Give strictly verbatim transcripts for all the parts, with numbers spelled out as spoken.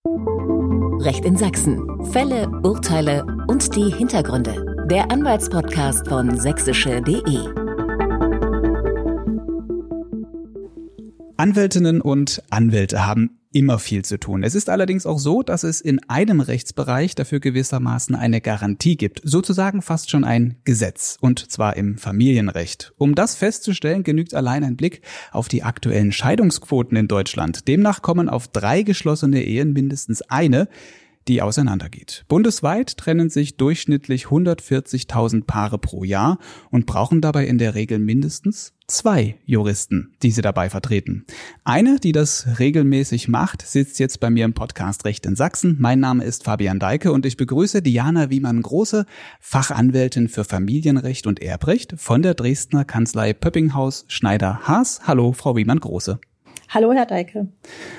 Recht in Sachsen. Fälle, Urteile und die Hintergründe. Der Anwaltspodcast von sächsische punkt de. Anwältinnen und Anwälte haben immer viel zu tun. Es ist allerdings auch so, dass es in einem Rechtsbereich dafür gewissermaßen eine Garantie gibt, sozusagen fast schon ein Gesetz, und zwar im Familienrecht. Um das festzustellen, genügt allein ein Blick auf die aktuellen Scheidungsquoten in Deutschland. Demnach kommen auf drei geschlossene Ehen mindestens eine, die auseinandergeht. Bundesweit trennen sich durchschnittlich hundertvierzigtausend Paare pro Jahr und brauchen dabei in der Regel mindestens zwei Juristen, die sie dabei vertreten. Eine, die das regelmäßig macht, sitzt jetzt bei mir im Podcast Recht in Sachsen. Mein Name ist Fabian Deike und ich begrüße Diana Wiemann-Große, Fachanwältin für Familienrecht und Erbrecht von der Dresdner Kanzlei Pöppinghaus Schneider-Haas. Hallo, Frau Wiemann-Große. Hallo, Herr Deike.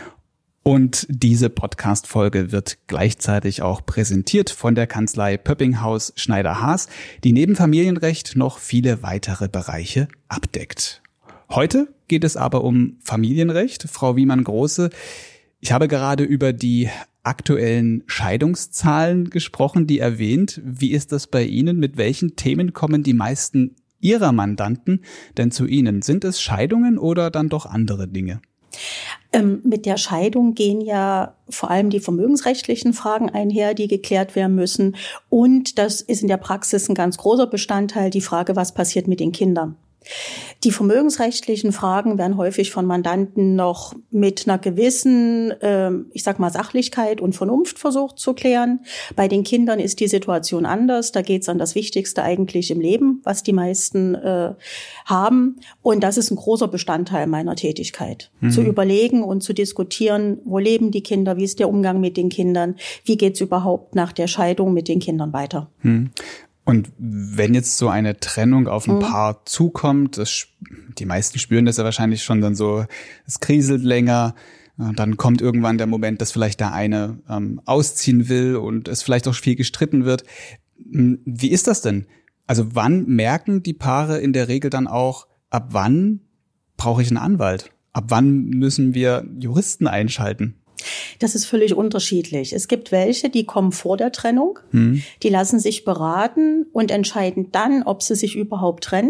Und diese Podcast-Folge wird gleichzeitig auch präsentiert von der Kanzlei Pöppinghaus Schneider-Haas, die neben Familienrecht noch viele weitere Bereiche abdeckt. Heute geht es aber um Familienrecht. Frau Wiemann-Große, ich habe gerade über die aktuellen Scheidungszahlen gesprochen, die erwähnt. Wie ist das bei Ihnen? Mit welchen Themen kommen die meisten Ihrer Mandanten denn zu Ihnen? Sind es Scheidungen oder dann doch andere Dinge? Ähm, mit der Scheidung gehen ja vor allem die vermögensrechtlichen Fragen einher, die geklärt werden müssen. Und das ist in der Praxis ein ganz großer Bestandteil, die Frage, was passiert mit den Kindern. Die vermögensrechtlichen Fragen werden häufig von Mandanten noch mit einer gewissen, äh, ich sag mal, Sachlichkeit und Vernunft versucht zu klären. Bei den Kindern ist die Situation anders. Da geht es an das Wichtigste eigentlich im Leben, was die meisten äh, haben. Und das ist ein großer Bestandteil meiner Tätigkeit. Mhm. Zu überlegen und zu diskutieren, wo leben die Kinder, wie ist der Umgang mit den Kindern, wie geht es überhaupt nach der Scheidung mit den Kindern weiter. Mhm. Und wenn jetzt so eine Trennung auf ein mhm. Paar zukommt, das, die meisten spüren das ja wahrscheinlich schon dann so, es kriselt länger, dann kommt irgendwann der Moment, dass vielleicht der eine ähm, ausziehen will und es vielleicht auch viel gestritten wird. Wie ist das denn? Also wann merken die Paare in der Regel dann auch, ab wann brauche ich einen Anwalt? Ab wann müssen wir Juristen einschalten? Das ist völlig unterschiedlich. Es gibt welche, die kommen vor der Trennung, hm. die lassen sich beraten und entscheiden dann, ob sie sich überhaupt trennen.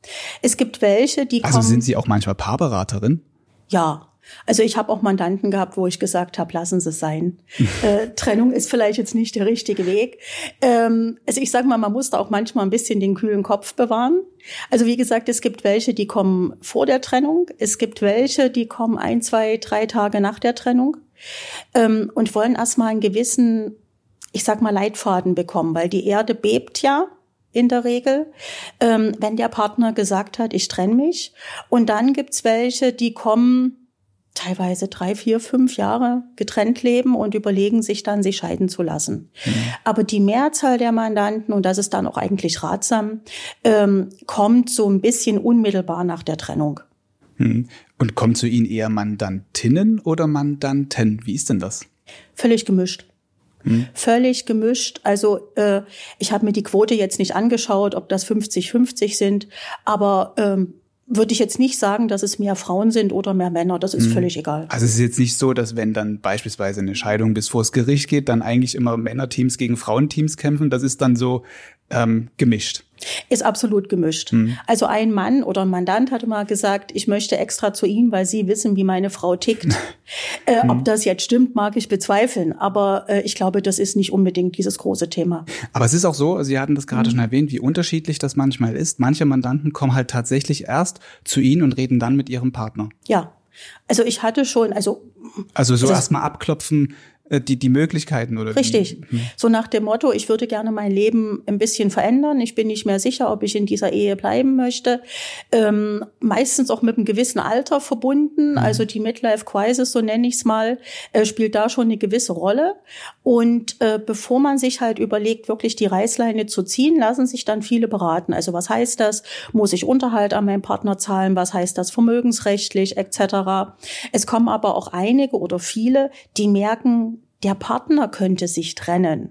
Es gibt welche, die also kommen... Also sind Sie auch manchmal Paarberaterin? Ja. Also ich habe auch Mandanten gehabt, wo ich gesagt habe, lassen Sie es sein. äh, Trennung ist vielleicht jetzt nicht der richtige Weg. Ähm, also ich sage mal, man muss da auch manchmal ein bisschen den kühlen Kopf bewahren. Also wie gesagt, es gibt welche, die kommen vor der Trennung. Es gibt welche, die kommen ein, zwei, drei Tage nach der Trennung ähm, und wollen erstmal einen gewissen, ich sag mal, Leitfaden bekommen, weil die Erde bebt ja in der Regel, ähm, wenn der Partner gesagt hat, ich trenne mich. Und dann gibt's welche, die kommen teilweise drei, vier, fünf Jahre getrennt leben und überlegen sich dann, sich scheiden zu lassen. Mhm. Aber die Mehrzahl der Mandanten, und das ist dann auch eigentlich ratsam, ähm, kommt so ein bisschen unmittelbar nach der Trennung. Mhm. Und kommen zu Ihnen eher Mandantinnen oder Mandanten? Wie ist denn das? Völlig gemischt. Hm. Völlig gemischt. Also äh, ich habe mir die Quote jetzt nicht angeschaut, ob das fünfzig fünfzig sind, aber ähm, würde ich jetzt nicht sagen, dass es mehr Frauen sind oder mehr Männer. Das ist mhm. völlig egal. Also es ist jetzt nicht so, dass wenn dann beispielsweise eine Scheidung bis vors Gericht geht, dann eigentlich immer Männerteams gegen Frauenteams kämpfen. Das ist dann so ähm, gemischt. Ist absolut gemischt. Mhm. Also ein Mann oder ein Mandant hatte mal gesagt, ich möchte extra zu Ihnen, weil Sie wissen, wie meine Frau tickt. äh, mhm. Ob das jetzt stimmt, mag ich bezweifeln. Aber äh, ich glaube, das ist nicht unbedingt dieses große Thema. Aber es ist auch so, Sie hatten das gerade mhm. schon erwähnt, wie unterschiedlich das manchmal ist. Manche Mandanten kommen halt tatsächlich erst zu Ihnen und reden dann mit Ihrem Partner. Ja, also ich hatte schon, also... Also so erstmal abklopfen, Die, die Möglichkeiten oder Richtig. Wie? So nach dem Motto, ich würde gerne mein Leben ein bisschen verändern. Ich bin nicht mehr sicher, ob ich in dieser Ehe bleiben möchte. Ähm, meistens auch mit einem gewissen Alter verbunden. Mhm. Also die Midlife Crisis, so nenne ich es mal, äh, spielt da schon eine gewisse Rolle. Und äh, bevor man sich halt überlegt, wirklich die Reißleine zu ziehen, lassen sich dann viele beraten. Also was heißt das? Muss ich Unterhalt an meinen Partner zahlen? Was heißt das vermögensrechtlich et cetera? Es kommen aber auch einige oder viele, die merken, der Partner könnte sich trennen.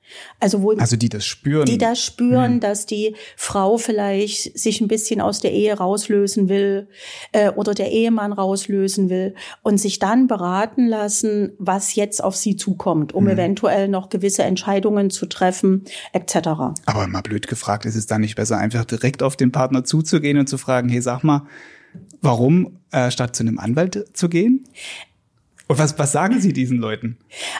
Also, wo, also die das spüren. Die das spüren, mhm. dass die Frau vielleicht sich ein bisschen aus der Ehe rauslösen will äh, oder der Ehemann rauslösen will und sich dann beraten lassen, was jetzt auf sie zukommt, um mhm. eventuell noch gewisse Entscheidungen zu treffen, et cetera. Aber mal blöd gefragt, ist es dann nicht besser, einfach direkt auf den Partner zuzugehen und zu fragen, hey, sag mal, warum äh, statt zu einem Anwalt zu gehen? Und was, was sagen Sie diesen Leuten?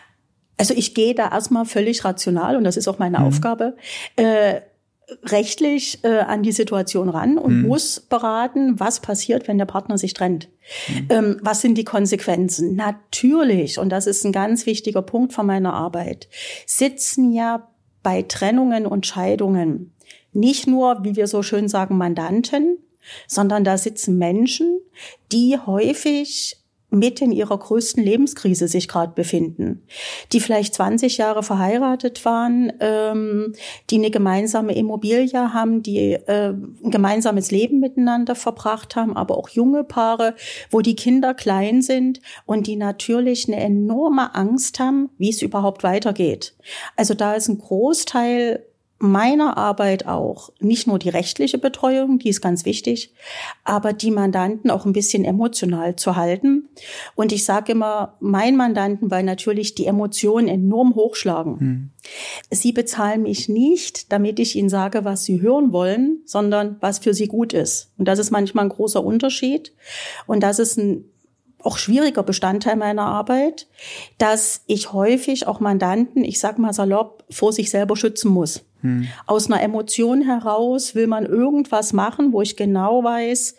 Also ich gehe da erstmal völlig rational, und das ist auch meine mhm. Aufgabe, äh, rechtlich äh, an die Situation ran und mhm. muss beraten, was passiert, wenn der Partner sich trennt. Mhm. Ähm, was sind die Konsequenzen? Natürlich, und das ist ein ganz wichtiger Punkt von meiner Arbeit, sitzen ja bei Trennungen und Scheidungen nicht nur, wie wir so schön sagen, Mandanten, sondern da sitzen Menschen, die häufig mit in ihrer größten Lebenskrise sich gerade befinden, die vielleicht zwanzig Jahre verheiratet waren, ähm, die eine gemeinsame Immobilie haben, die äh, ein gemeinsames Leben miteinander verbracht haben, aber auch junge Paare, wo die Kinder klein sind und die natürlich eine enorme Angst haben, wie es überhaupt weitergeht. Also da ist ein Großteil meiner Arbeit auch nicht nur die rechtliche Betreuung, die ist ganz wichtig, aber die Mandanten auch ein bisschen emotional zu halten. Und ich sage immer, mein Mandanten, weil natürlich die Emotionen enorm hochschlagen. Hm. Sie bezahlen mich nicht, damit ich ihnen sage, was sie hören wollen, sondern was für sie gut ist. Und das ist manchmal ein großer Unterschied. Und das ist ein auch schwieriger Bestandteil meiner Arbeit, dass ich häufig auch Mandanten, ich sag mal salopp, vor sich selber schützen muss. Hm. Aus einer Emotion heraus will man irgendwas machen, wo ich genau weiß,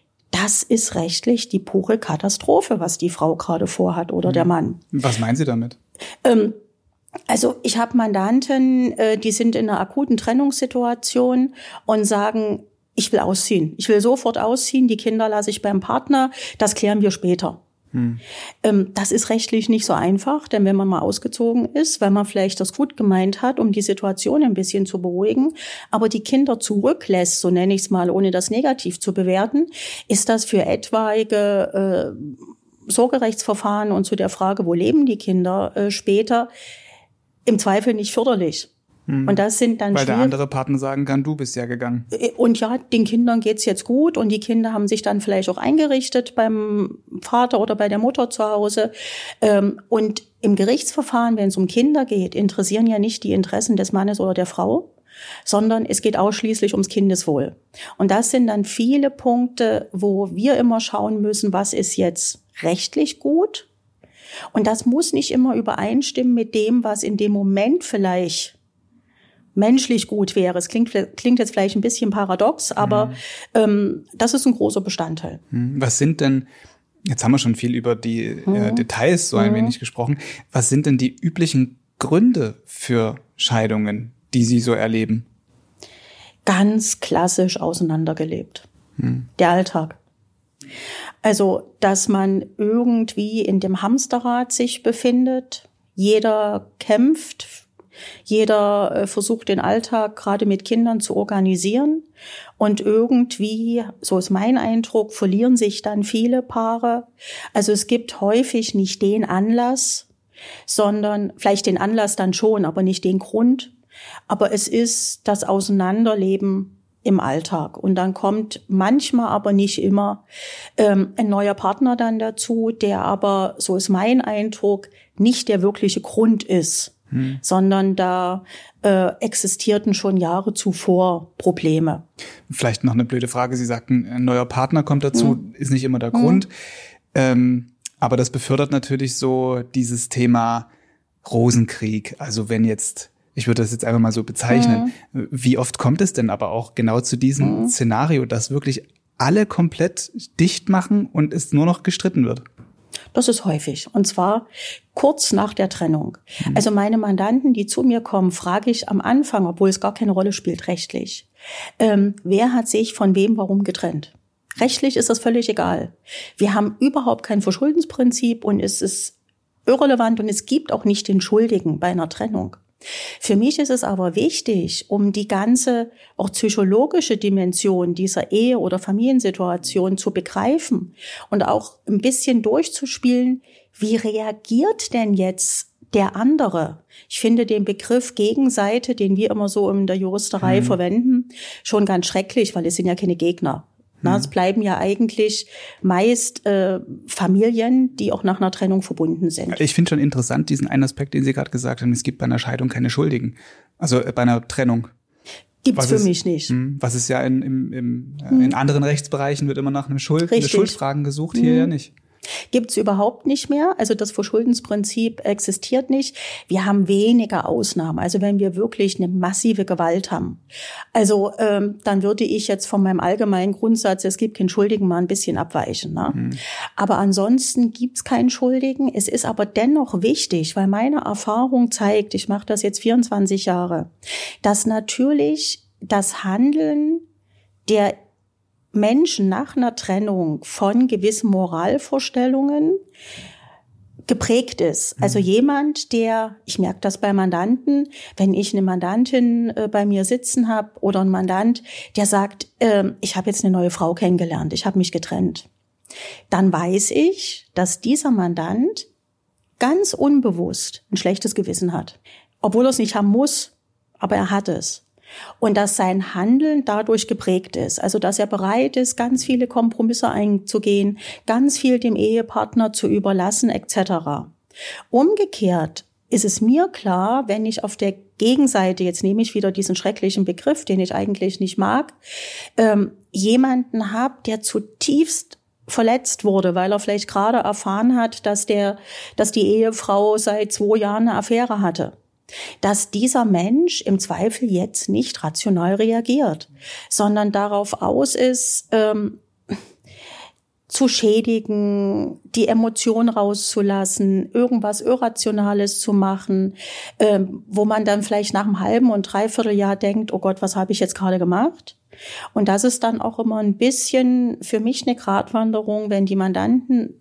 das ist rechtlich die pure Katastrophe, was die Frau gerade vorhat oder hm. der Mann. Was meinen Sie damit? Ähm, also ich habe Mandanten, äh, die sind in einer akuten Trennungssituation und sagen, ich will ausziehen. Ich will sofort ausziehen. Die Kinder lasse ich beim Partner. Das klären wir später. Hm. Ähm, das ist rechtlich nicht so einfach, denn wenn man mal ausgezogen ist, weil man vielleicht das gut gemeint hat, um die Situation ein bisschen zu beruhigen, aber die Kinder zurücklässt, so nenne ich es mal, ohne das negativ zu bewerten, ist das für etwaige äh, Sorgerechtsverfahren und zu der Frage, wo leben die Kinder äh, später, im Zweifel nicht förderlich. Und das sind dann Weil der andere Partner sagen kann, du bist ja gegangen. Und ja, den Kindern geht's jetzt gut und die Kinder haben sich dann vielleicht auch eingerichtet beim Vater oder bei der Mutter zu Hause. Und im Gerichtsverfahren, wenn es um Kinder geht, interessieren ja nicht die Interessen des Mannes oder der Frau, sondern es geht ausschließlich ums Kindeswohl. Und das sind dann viele Punkte, wo wir immer schauen müssen, was ist jetzt rechtlich gut? Und das muss nicht immer übereinstimmen mit dem, was in dem Moment vielleicht menschlich gut wäre. Es klingt, klingt jetzt vielleicht ein bisschen paradox, aber mhm. ähm, das ist ein großer Bestandteil. Was sind denn, jetzt haben wir schon viel über die mhm. äh, Details so ein mhm. wenig gesprochen, was sind denn die üblichen Gründe für Scheidungen, die Sie so erleben? Ganz klassisch auseinandergelebt. Mhm. Der Alltag. Also, dass man irgendwie in dem Hamsterrad sich befindet, jeder kämpft, jeder äh, versucht den Alltag gerade mit Kindern zu organisieren und irgendwie, so ist mein Eindruck, verlieren sich dann viele Paare. Also es gibt häufig nicht den Anlass, sondern vielleicht den Anlass dann schon, aber nicht den Grund. Aber es ist das Auseinanderleben im Alltag. Und dann kommt manchmal, aber nicht immer, ähm, ein neuer Partner dann dazu, der aber, so ist mein Eindruck, nicht der wirkliche Grund ist. Hm. Sondern da äh, existierten schon Jahre zuvor Probleme. Vielleicht noch eine blöde Frage. Sie sagten, ein neuer Partner kommt dazu, hm. ist nicht immer der hm. Grund. Ähm, aber das befördert natürlich so dieses Thema Rosenkrieg. Also wenn jetzt, ich würde das jetzt einfach mal so bezeichnen, hm. wie oft kommt es denn aber auch genau zu diesem hm. Szenario, dass wirklich alle komplett dicht machen und es nur noch gestritten wird? Das ist häufig. Und zwar kurz nach der Trennung. Mhm. Also meine Mandanten, die zu mir kommen, frage ich am Anfang, obwohl es gar keine Rolle spielt rechtlich, ähm, wer hat sich von wem warum getrennt? Rechtlich ist das völlig egal. Wir haben überhaupt kein Verschuldensprinzip und es ist irrelevant und es gibt auch nicht den Schuldigen bei einer Trennung. Für mich ist es aber wichtig, um die ganze auch psychologische Dimension dieser Ehe- oder Familiensituation zu begreifen und auch ein bisschen durchzuspielen, wie reagiert denn jetzt der andere. Ich finde den Begriff Gegenseite, den wir immer so in der Juristerei hm. verwenden, schon ganz schrecklich, weil es sind ja keine Gegner. Na, es bleiben ja eigentlich meist äh, Familien, die auch nach einer Trennung verbunden sind. Ich finde schon interessant diesen einen Aspekt, den Sie gerade gesagt haben, es gibt bei einer Scheidung keine Schuldigen. Also äh, bei einer Trennung. Gibt's für mich nicht. Mh, was ist ja in, im, im, äh, in anderen Rechtsbereichen wird immer nach einem Schuld, eine Schuldfragen gesucht, hier mhm. ja nicht. Gibt's überhaupt nicht mehr. Also das Verschuldensprinzip existiert nicht. Wir haben weniger Ausnahmen. Also wenn wir wirklich eine massive Gewalt haben. Also ähm, dann würde ich jetzt von meinem allgemeinen Grundsatz, es gibt keinen Schuldigen, mal ein bisschen abweichen. Ne? Mhm. Aber ansonsten gibt's keinen Schuldigen. Es ist aber dennoch wichtig, weil meine Erfahrung zeigt, ich mache das jetzt vierundzwanzig Jahre, dass natürlich das Handeln der Menschen nach einer Trennung von gewissen Moralvorstellungen geprägt ist. Also jemand, der, ich merke das bei Mandanten, wenn ich eine Mandantin äh, bei mir sitzen habe oder ein Mandant, der sagt, äh, ich habe jetzt eine neue Frau kennengelernt, ich habe mich getrennt, dann weiß ich, dass dieser Mandant ganz unbewusst ein schlechtes Gewissen hat. Obwohl er es nicht haben muss, aber er hat es. Und dass sein Handeln dadurch geprägt ist. Also dass er bereit ist, ganz viele Kompromisse einzugehen, ganz viel dem Ehepartner zu überlassen et cetera. Umgekehrt ist es mir klar, wenn ich auf der Gegenseite, jetzt nehme ich wieder diesen schrecklichen Begriff, den ich eigentlich nicht mag, ähm, jemanden habe, der zutiefst verletzt wurde, weil er vielleicht gerade erfahren hat, dass der, dass die Ehefrau seit zwei Jahren eine Affäre hatte. Dass dieser Mensch im Zweifel jetzt nicht rational reagiert, sondern darauf aus ist, ähm, zu schädigen, die Emotion rauszulassen, irgendwas Irrationales zu machen, ähm, wo man dann vielleicht nach einem halben und dreiviertel Jahr denkt, oh Gott, was habe ich jetzt gerade gemacht? Und das ist dann auch immer ein bisschen für mich eine Gratwanderung, wenn die Mandanten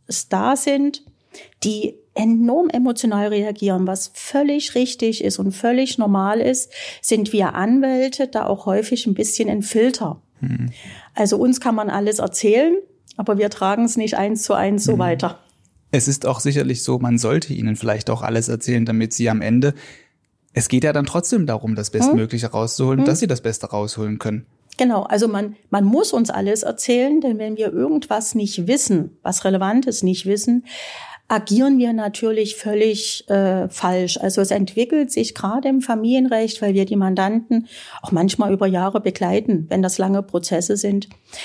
da sind, die enorm emotional reagieren, was völlig richtig ist und völlig normal ist, sind wir Anwälte da auch häufig ein bisschen ein Filter. Mhm. Also uns kann man alles erzählen, aber wir tragen es nicht eins zu eins so mhm. weiter. Es ist auch sicherlich so, man sollte ihnen vielleicht auch alles erzählen, damit sie am Ende, es geht ja dann trotzdem darum, das Bestmögliche mhm. rauszuholen, mhm. dass sie das Beste rausholen können. Genau, also man man muss uns alles erzählen, denn wenn wir irgendwas nicht wissen, was Relevantes nicht wissen, agieren wir natürlich völlig äh, falsch. Also es entwickelt sich gerade im Familienrecht, weil wir die Mandanten auch manchmal über Jahre begleiten, wenn das lange Prozesse sind,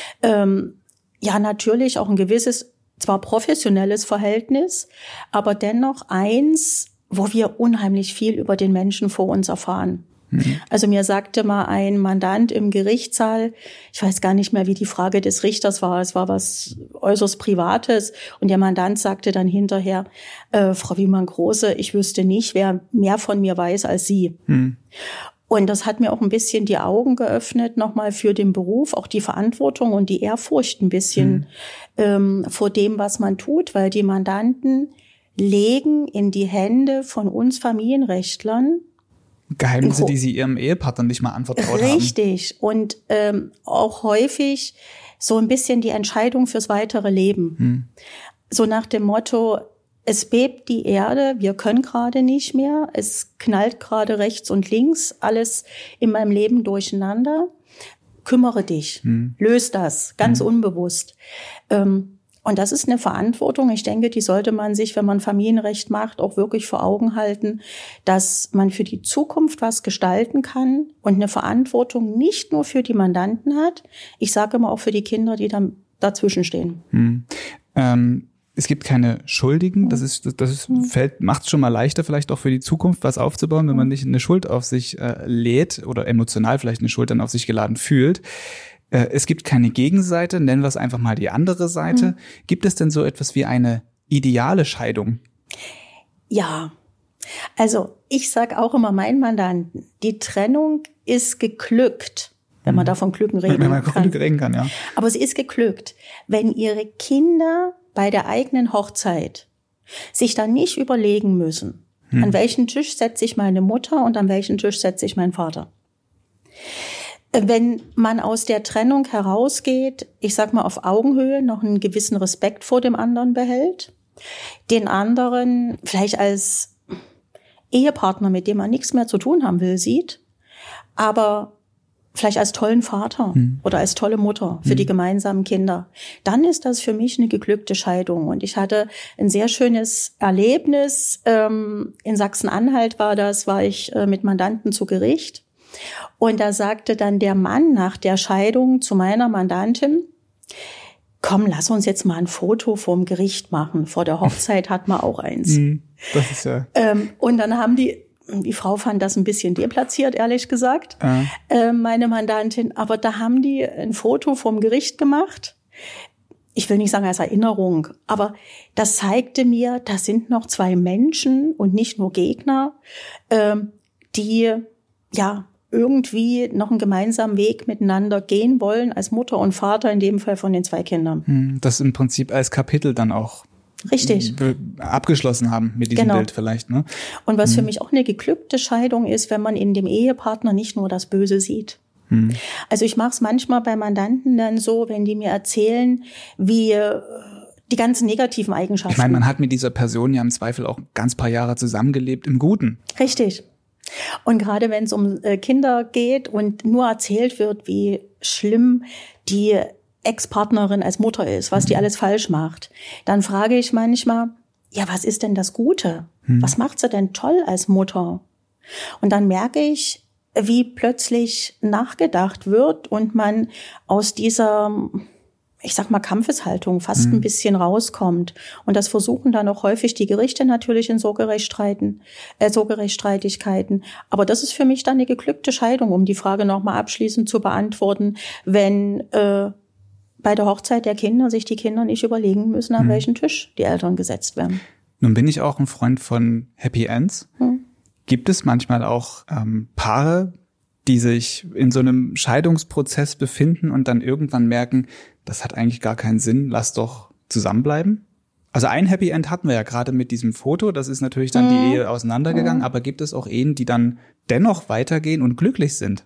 ähm, ja natürlich auch ein gewisses, zwar professionelles Verhältnis, aber dennoch eins, wo wir unheimlich viel über den Menschen vor uns erfahren. Also mir sagte mal ein Mandant im Gerichtssaal, ich weiß gar nicht mehr, wie die Frage des Richters war, es war was äußerst Privates und der Mandant sagte dann hinterher, äh, Frau Wiemann-Große, ich wüsste nicht, wer mehr von mir weiß als Sie. Hm. Und das hat mir auch ein bisschen die Augen geöffnet, nochmal für den Beruf, auch die Verantwortung und die Ehrfurcht ein bisschen hm. ähm, vor dem, was man tut, weil die Mandanten legen in die Hände von uns Familienrechtlern Geheimnisse, die sie ihrem Ehepartner nicht mal anvertraut haben. Richtig. Und ähm, auch häufig so ein bisschen die Entscheidung fürs weitere Leben. Hm. So nach dem Motto, es bebt die Erde, wir können gerade nicht mehr, es knallt gerade rechts und links, alles in meinem Leben durcheinander. Kümmere dich, hm. löse das, ganz hm. unbewusst. Ähm, Und das ist eine Verantwortung. Ich denke, die sollte man sich, wenn man Familienrecht macht, auch wirklich vor Augen halten, dass man für die Zukunft was gestalten kann und eine Verantwortung nicht nur für die Mandanten hat. Ich sage immer auch für die Kinder, die dann dazwischen stehen. Hm. Ähm, es gibt keine Schuldigen. Das ist, das ist, fällt, macht es schon mal leichter, vielleicht auch für die Zukunft was aufzubauen, wenn man nicht eine Schuld auf sich äh, lädt oder emotional vielleicht eine Schuld dann auf sich geladen fühlt. Es gibt keine Gegenseite, nennen wir es einfach mal die andere Seite. Mhm. Gibt es denn so etwas wie eine ideale Scheidung? Ja, also ich sage auch immer meinen Mandanten, die Trennung ist geglückt, wenn man davon Glücken reden kann. Wenn man von Glück reden kann, ja. Aber sie ist geglückt, wenn ihre Kinder bei der eigenen Hochzeit sich dann nicht überlegen müssen, hm. an welchen Tisch setze ich meine Mutter und an welchen Tisch setze ich meinen Vater. Wenn man aus der Trennung herausgeht, ich sag mal auf Augenhöhe, noch einen gewissen Respekt vor dem anderen behält, den anderen vielleicht als Ehepartner, mit dem man nichts mehr zu tun haben will, sieht, aber vielleicht als tollen Vater hm. oder als tolle Mutter für hm. die gemeinsamen Kinder, dann ist das für mich eine geglückte Scheidung. Und ich hatte ein sehr schönes Erlebnis. Ähm, in Sachsen-Anhalt war das, war ich äh, mit Mandanten zu Gericht. Und da sagte dann der Mann nach der Scheidung zu meiner Mandantin, komm, lass uns jetzt mal ein Foto vorm Gericht machen. Vor der Hochzeit hat man auch eins. Das ist ja. Ähm, und dann haben die, die Frau fand das ein bisschen deplatziert, ehrlich gesagt, ja. äh, meine Mandantin. Aber da haben die ein Foto vorm Gericht gemacht. Ich will nicht sagen als Erinnerung, aber das zeigte mir, da sind noch zwei Menschen und nicht nur Gegner, äh, die, ja, irgendwie noch einen gemeinsamen Weg miteinander gehen wollen, als Mutter und Vater, in dem Fall von den zwei Kindern. Das im Prinzip als Kapitel dann auch richtig abgeschlossen haben mit diesem genau. Bild vielleicht. Ne? Und was hm. für mich auch eine geglückte Scheidung ist, wenn man in dem Ehepartner nicht nur das Böse sieht. Hm. Also ich mache es manchmal bei Mandanten dann so, wenn die mir erzählen, wie die ganzen negativen Eigenschaften. Ich meine, man hat mit dieser Person ja im Zweifel auch ganz paar Jahre zusammengelebt im Guten. Richtig. Und gerade wenn es um äh, Kinder geht und nur erzählt wird, wie schlimm die Ex-Partnerin als Mutter ist, was die alles falsch macht, dann frage ich manchmal, ja, was ist denn das Gute? Hm. Was macht sie denn toll als Mutter? Und dann merke ich, wie plötzlich nachgedacht wird und man aus dieser, ich sag mal, Kampfeshaltung fast mhm. ein bisschen rauskommt. Und das versuchen dann auch häufig die Gerichte natürlich in Sorgerechtsstreiten, äh, Sorgerechtsstreitigkeiten. Aber das ist für mich dann eine geglückte Scheidung, um die Frage nochmal abschließend zu beantworten, wenn äh, bei der Hochzeit der Kinder sich die Kinder nicht überlegen müssen, an mhm. welchen Tisch die Eltern gesetzt werden. Nun bin ich auch ein Freund von Happy Ends. Mhm. Gibt es manchmal auch ähm, Paare, die sich in so einem Scheidungsprozess befinden und dann irgendwann merken, das hat eigentlich gar keinen Sinn, lass doch zusammenbleiben? Also ein Happy End hatten wir ja gerade mit diesem Foto, das ist natürlich dann mhm. die Ehe auseinandergegangen, mhm. aber gibt es auch Ehen, die dann dennoch weitergehen und glücklich sind?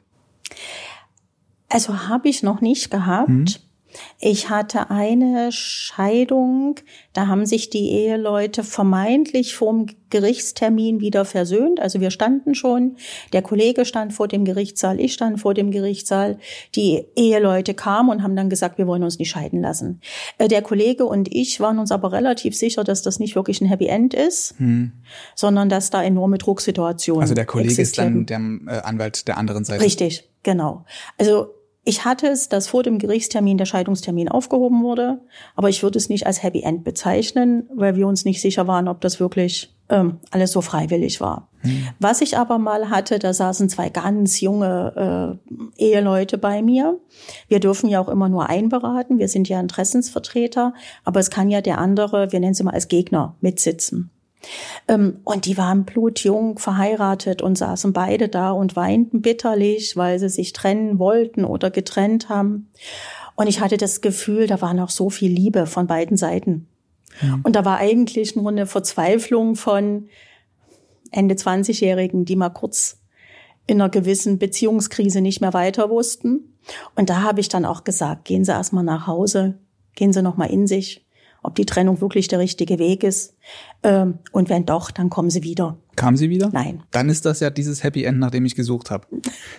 Also habe ich noch nicht gehabt. Mhm. Ich hatte eine Scheidung, da haben sich die Eheleute vermeintlich vorm Gerichtstermin wieder versöhnt. Also wir standen schon, der Kollege stand vor dem Gerichtssaal, ich stand vor dem Gerichtssaal. Die Eheleute kamen und haben dann gesagt, wir wollen uns nicht scheiden lassen. Der Kollege und ich waren uns aber relativ sicher, dass das nicht wirklich ein Happy End ist, hm. sondern dass da enorme Drucksituationen Also der Kollege existieren. ist dann der äh, Anwalt der anderen Seite. Richtig, genau. Also ich hatte es, dass vor dem Gerichtstermin der Scheidungstermin aufgehoben wurde, aber ich würde es nicht als Happy End bezeichnen, weil wir uns nicht sicher waren, ob das wirklich ähm, alles so freiwillig war. Hm. Was ich aber mal hatte, da saßen zwei ganz junge äh, Eheleute bei mir. Wir dürfen ja auch immer nur einberaten, wir sind ja Interessensvertreter, aber es kann ja der andere, wir nennen sie mal als Gegner, mitsitzen. Und die waren blutjung verheiratet und saßen beide da und weinten bitterlich, weil sie sich trennen wollten oder getrennt haben. Und ich hatte das Gefühl, da war noch so viel Liebe von beiden Seiten. Mhm. Und da war eigentlich nur eine Verzweiflung von Ende zwanzigjährigen, die mal kurz in einer gewissen Beziehungskrise nicht mehr weiter wussten. Und da habe ich dann auch gesagt, gehen Sie erstmal nach Hause, gehen Sie noch mal in sich, ob die Trennung wirklich der richtige Weg ist. Ähm, und wenn doch, dann kommen Sie wieder. Kam sie wieder? Nein. Dann ist das ja dieses Happy End, nach dem ich gesucht habe.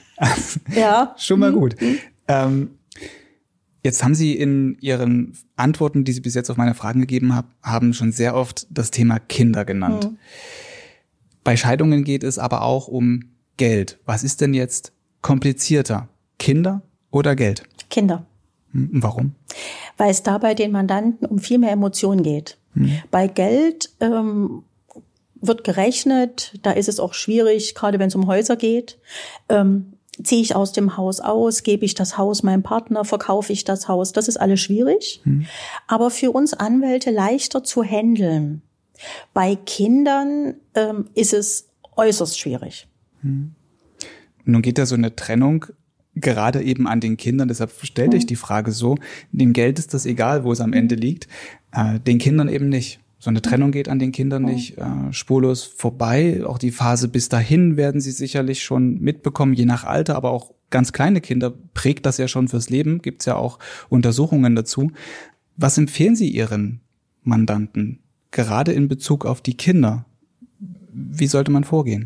Ja. Schon mal gut. Mhm. Ähm, jetzt haben Sie in Ihren Antworten, die Sie bis jetzt auf meine Fragen gegeben hab, haben, schon sehr oft das Thema Kinder genannt. Mhm. Bei Scheidungen geht es aber auch um Geld. Was ist denn jetzt komplizierter? Kinder oder Geld? Kinder. Warum? Weil es da bei den Mandanten um viel mehr Emotionen geht. Hm. Bei Geld ähm, wird gerechnet, da ist es auch schwierig, gerade wenn es um Häuser geht. Ähm, ziehe ich aus dem Haus aus, gebe ich das Haus meinem Partner, verkaufe ich das Haus, das ist alles schwierig. Hm. Aber für uns Anwälte leichter zu handeln. Bei Kindern ähm, ist es äußerst schwierig. Hm. Nun geht ja so eine Trennung gerade eben an den Kindern, deshalb stellte ich die Frage so, dem Geld ist das egal, wo es am Ende liegt, äh, den Kindern eben nicht. So eine Trennung geht an den Kindern nicht äh, spurlos vorbei. Auch die Phase bis dahin werden sie sicherlich schon mitbekommen, je nach Alter, aber auch ganz kleine Kinder prägt das ja schon fürs Leben, gibt's ja auch Untersuchungen dazu. Was empfehlen Sie Ihren Mandanten, gerade in Bezug auf die Kinder? Wie sollte man vorgehen?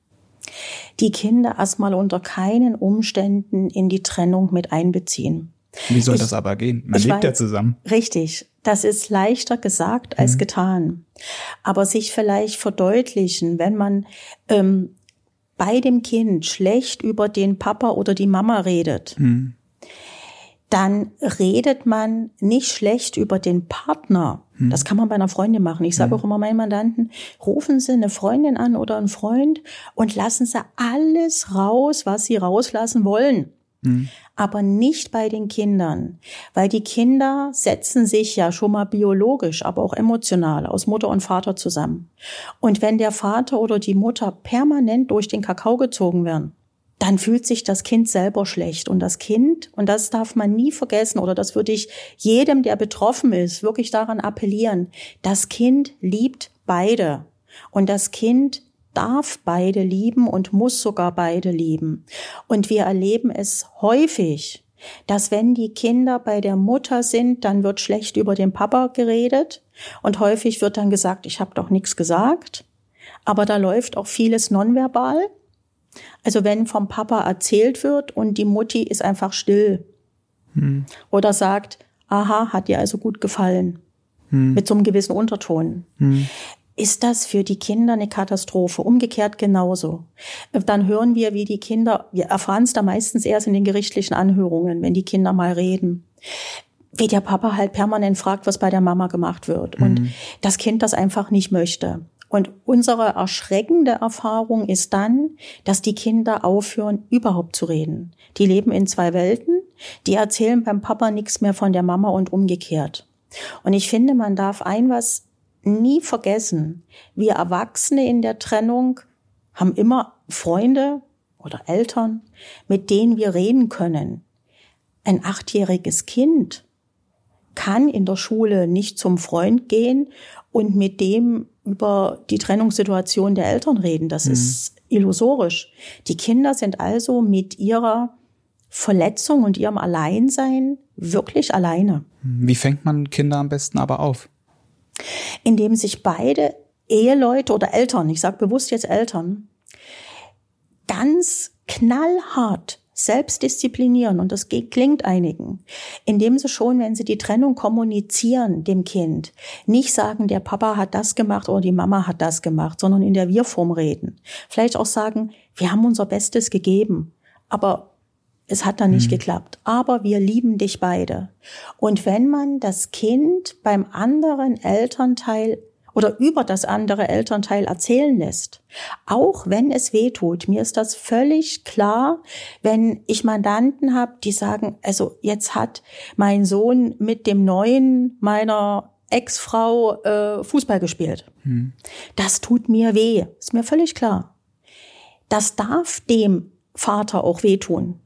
Die Kinder erstmal unter keinen Umständen in die Trennung mit einbeziehen. Wie soll ich, das aber gehen? Man lebt ja zusammen. Richtig. Das ist leichter gesagt als mhm. getan. Aber sich vielleicht verdeutlichen, wenn man ähm, bei dem Kind schlecht über den Papa oder die Mama redet, mhm. dann redet man nicht schlecht über den Partner. Hm. Das kann man bei einer Freundin machen. Ich sage hm. auch immer meinen Mandanten, rufen Sie eine Freundin an oder einen Freund und lassen Sie alles raus, was Sie rauslassen wollen. Hm. Aber nicht bei den Kindern. Weil die Kinder setzen sich ja schon mal biologisch, aber auch emotional aus Mutter und Vater zusammen. Und wenn der Vater oder die Mutter permanent durch den Kakao gezogen werden, dann fühlt sich das Kind selber schlecht. Und das Kind, und das darf man nie vergessen, oder das würde ich jedem, der betroffen ist, wirklich daran appellieren, das Kind liebt beide. Und das Kind darf beide lieben und muss sogar beide lieben. Und wir erleben es häufig, dass wenn die Kinder bei der Mutter sind, dann wird schlecht über den Papa geredet. Und häufig wird dann gesagt, ich habe doch nichts gesagt. Aber da läuft auch vieles nonverbal. Also wenn vom Papa erzählt wird und die Mutti ist einfach still hm. oder sagt, aha, hat dir also gut gefallen, hm. mit so einem gewissen Unterton, hm. ist das für die Kinder eine Katastrophe. Umgekehrt genauso. Dann hören wir, wie die Kinder, wir erfahren es da meistens erst in den gerichtlichen Anhörungen, wenn die Kinder mal reden, wie der Papa halt permanent fragt, was bei der Mama gemacht wird und hm. das Kind das einfach nicht möchte. Und unsere erschreckende Erfahrung ist dann, dass die Kinder aufhören, überhaupt zu reden. Die leben in zwei Welten, die erzählen beim Papa nichts mehr von der Mama und umgekehrt. Und ich finde, man darf ein was nie vergessen. Wir Erwachsene in der Trennung haben immer Freunde oder Eltern, mit denen wir reden können. Ein achtjähriges Kind kann in der Schule nicht zum Freund gehen und mit dem über die Trennungssituation der Eltern reden. Das mhm. ist illusorisch. Die Kinder sind also mit ihrer Verletzung und ihrem Alleinsein wirklich alleine. Wie fängt man Kinder am besten aber auf? Indem sich beide Eheleute oder Eltern, ich sage bewusst jetzt Eltern, ganz knallhart selbst disziplinieren, und das klingt einigen, indem sie schon, wenn sie die Trennung kommunizieren dem Kind, nicht sagen, der Papa hat das gemacht oder die Mama hat das gemacht, sondern in der Wir-Form reden. Vielleicht auch sagen, wir haben unser Bestes gegeben, aber es hat dann nicht mhm. geklappt. Aber wir lieben dich beide. Und wenn man das Kind beim anderen Elternteil oder über das andere Elternteil erzählen lässt, auch wenn es weh tut. Mir ist das völlig klar, wenn ich Mandanten habe, die sagen, also jetzt hat mein Sohn mit dem Neuen meiner Ex-Frau äh, Fußball gespielt. Hm. Das tut mir weh, ist mir völlig klar. Das darf dem Vater auch wehtun.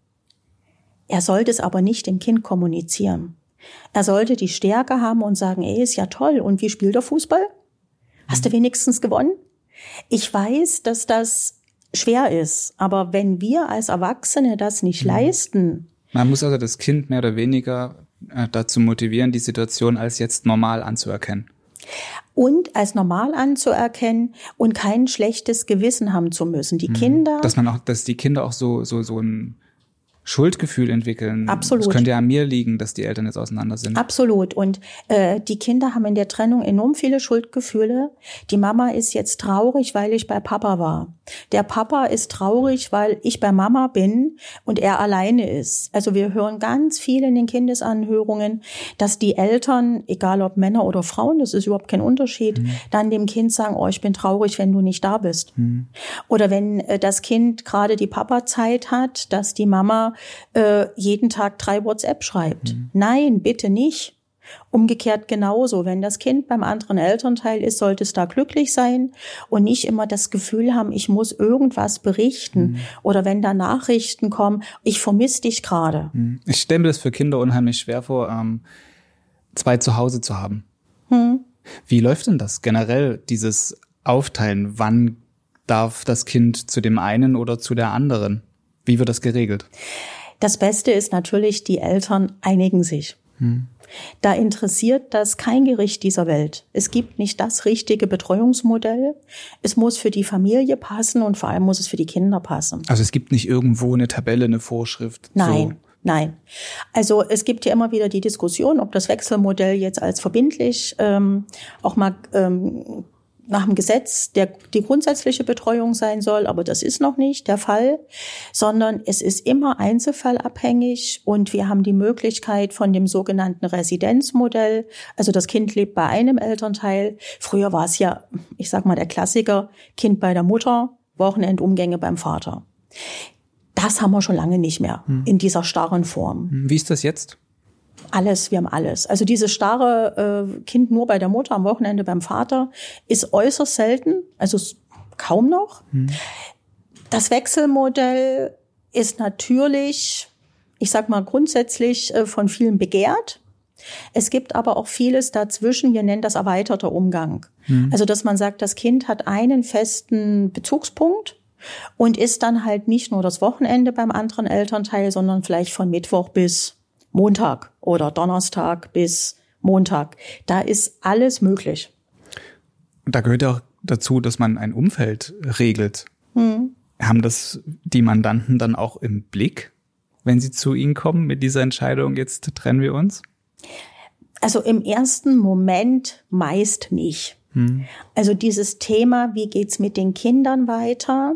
Er sollte es aber nicht dem Kind kommunizieren. Er sollte die Stärke haben und sagen, ey, ist ja toll, und wie spielt er Fußball? Hast du wenigstens gewonnen? Ich weiß, dass das schwer ist, aber wenn wir als Erwachsene das nicht mhm. leisten. Man muss also das Kind mehr oder weniger äh, dazu motivieren, die Situation als jetzt normal anzuerkennen. Und als normal anzuerkennen und kein schlechtes Gewissen haben zu müssen. Die mhm. Kinder. Dass man auch, dass die Kinder auch so, so, so ein Schuldgefühl entwickeln. Absolut. Es könnte ja an mir liegen, dass die Eltern jetzt auseinander sind. Absolut. Und äh, die Kinder haben in der Trennung enorm viele Schuldgefühle. Die Mama ist jetzt traurig, weil ich bei Papa war. Der Papa ist traurig, weil ich bei Mama bin und er alleine ist. Also wir hören ganz viel in den Kindesanhörungen, dass die Eltern, egal ob Männer oder Frauen, das ist überhaupt kein Unterschied, mhm. dann dem Kind sagen, oh, ich bin traurig, wenn du nicht da bist. Mhm. Oder wenn äh, das Kind gerade die Papa-Zeit hat, dass die Mama äh, jeden Tag drei WhatsApp schreibt. Mhm. Nein, bitte nicht. Umgekehrt genauso. Wenn das Kind beim anderen Elternteil ist, sollte es da glücklich sein und nicht immer das Gefühl haben, ich muss irgendwas berichten. Mhm. Oder wenn da Nachrichten kommen, ich vermisse dich gerade. Mhm. Ich stelle mir das für Kinder unheimlich schwer vor, ähm, zwei zu Hause zu haben. Mhm. Wie läuft denn das generell, dieses Aufteilen? Wann darf das Kind zu dem einen oder zu der anderen? Wie wird das geregelt? Das Beste ist natürlich, die Eltern einigen sich. Hm. Da interessiert das kein Gericht dieser Welt. Es gibt nicht das richtige Betreuungsmodell. Es muss für die Familie passen und vor allem muss es für die Kinder passen. Also es gibt nicht irgendwo eine Tabelle, eine Vorschrift? Nein, so. nein. Also es gibt ja immer wieder die Diskussion, ob das Wechselmodell jetzt als verbindlich ähm, auch mal ähm, nach dem Gesetz der, die grundsätzliche Betreuung sein soll, aber das ist noch nicht der Fall, sondern es ist immer einzelfallabhängig und wir haben die Möglichkeit von dem sogenannten Residenzmodell, also das Kind lebt bei einem Elternteil. Früher war es ja, ich sag mal, der Klassiker, Kind bei der Mutter, Wochenendumgänge beim Vater. Das haben wir schon lange nicht mehr hm. in dieser starren Form. Wie ist das jetzt? Alles, wir haben alles. Also dieses starre äh, Kind nur bei der Mutter, am Wochenende beim Vater, ist äußerst selten, also kaum noch. Hm. Das Wechselmodell ist natürlich, ich sag mal grundsätzlich äh, von vielen begehrt. Es gibt aber auch vieles dazwischen, wir nennen das erweiterter Umgang. Hm. Also dass man sagt, das Kind hat einen festen Bezugspunkt und ist dann halt nicht nur das Wochenende beim anderen Elternteil, sondern vielleicht von Mittwoch bis Montag oder Donnerstag bis Montag. Da ist alles möglich. Und da gehört auch dazu, dass man ein Umfeld regelt. Hm. Haben das die Mandanten dann auch im Blick, wenn sie zu Ihnen kommen mit dieser Entscheidung, jetzt trennen wir uns? Also im ersten Moment meist nicht. Hm. Also dieses Thema, wie geht's mit den Kindern weiter,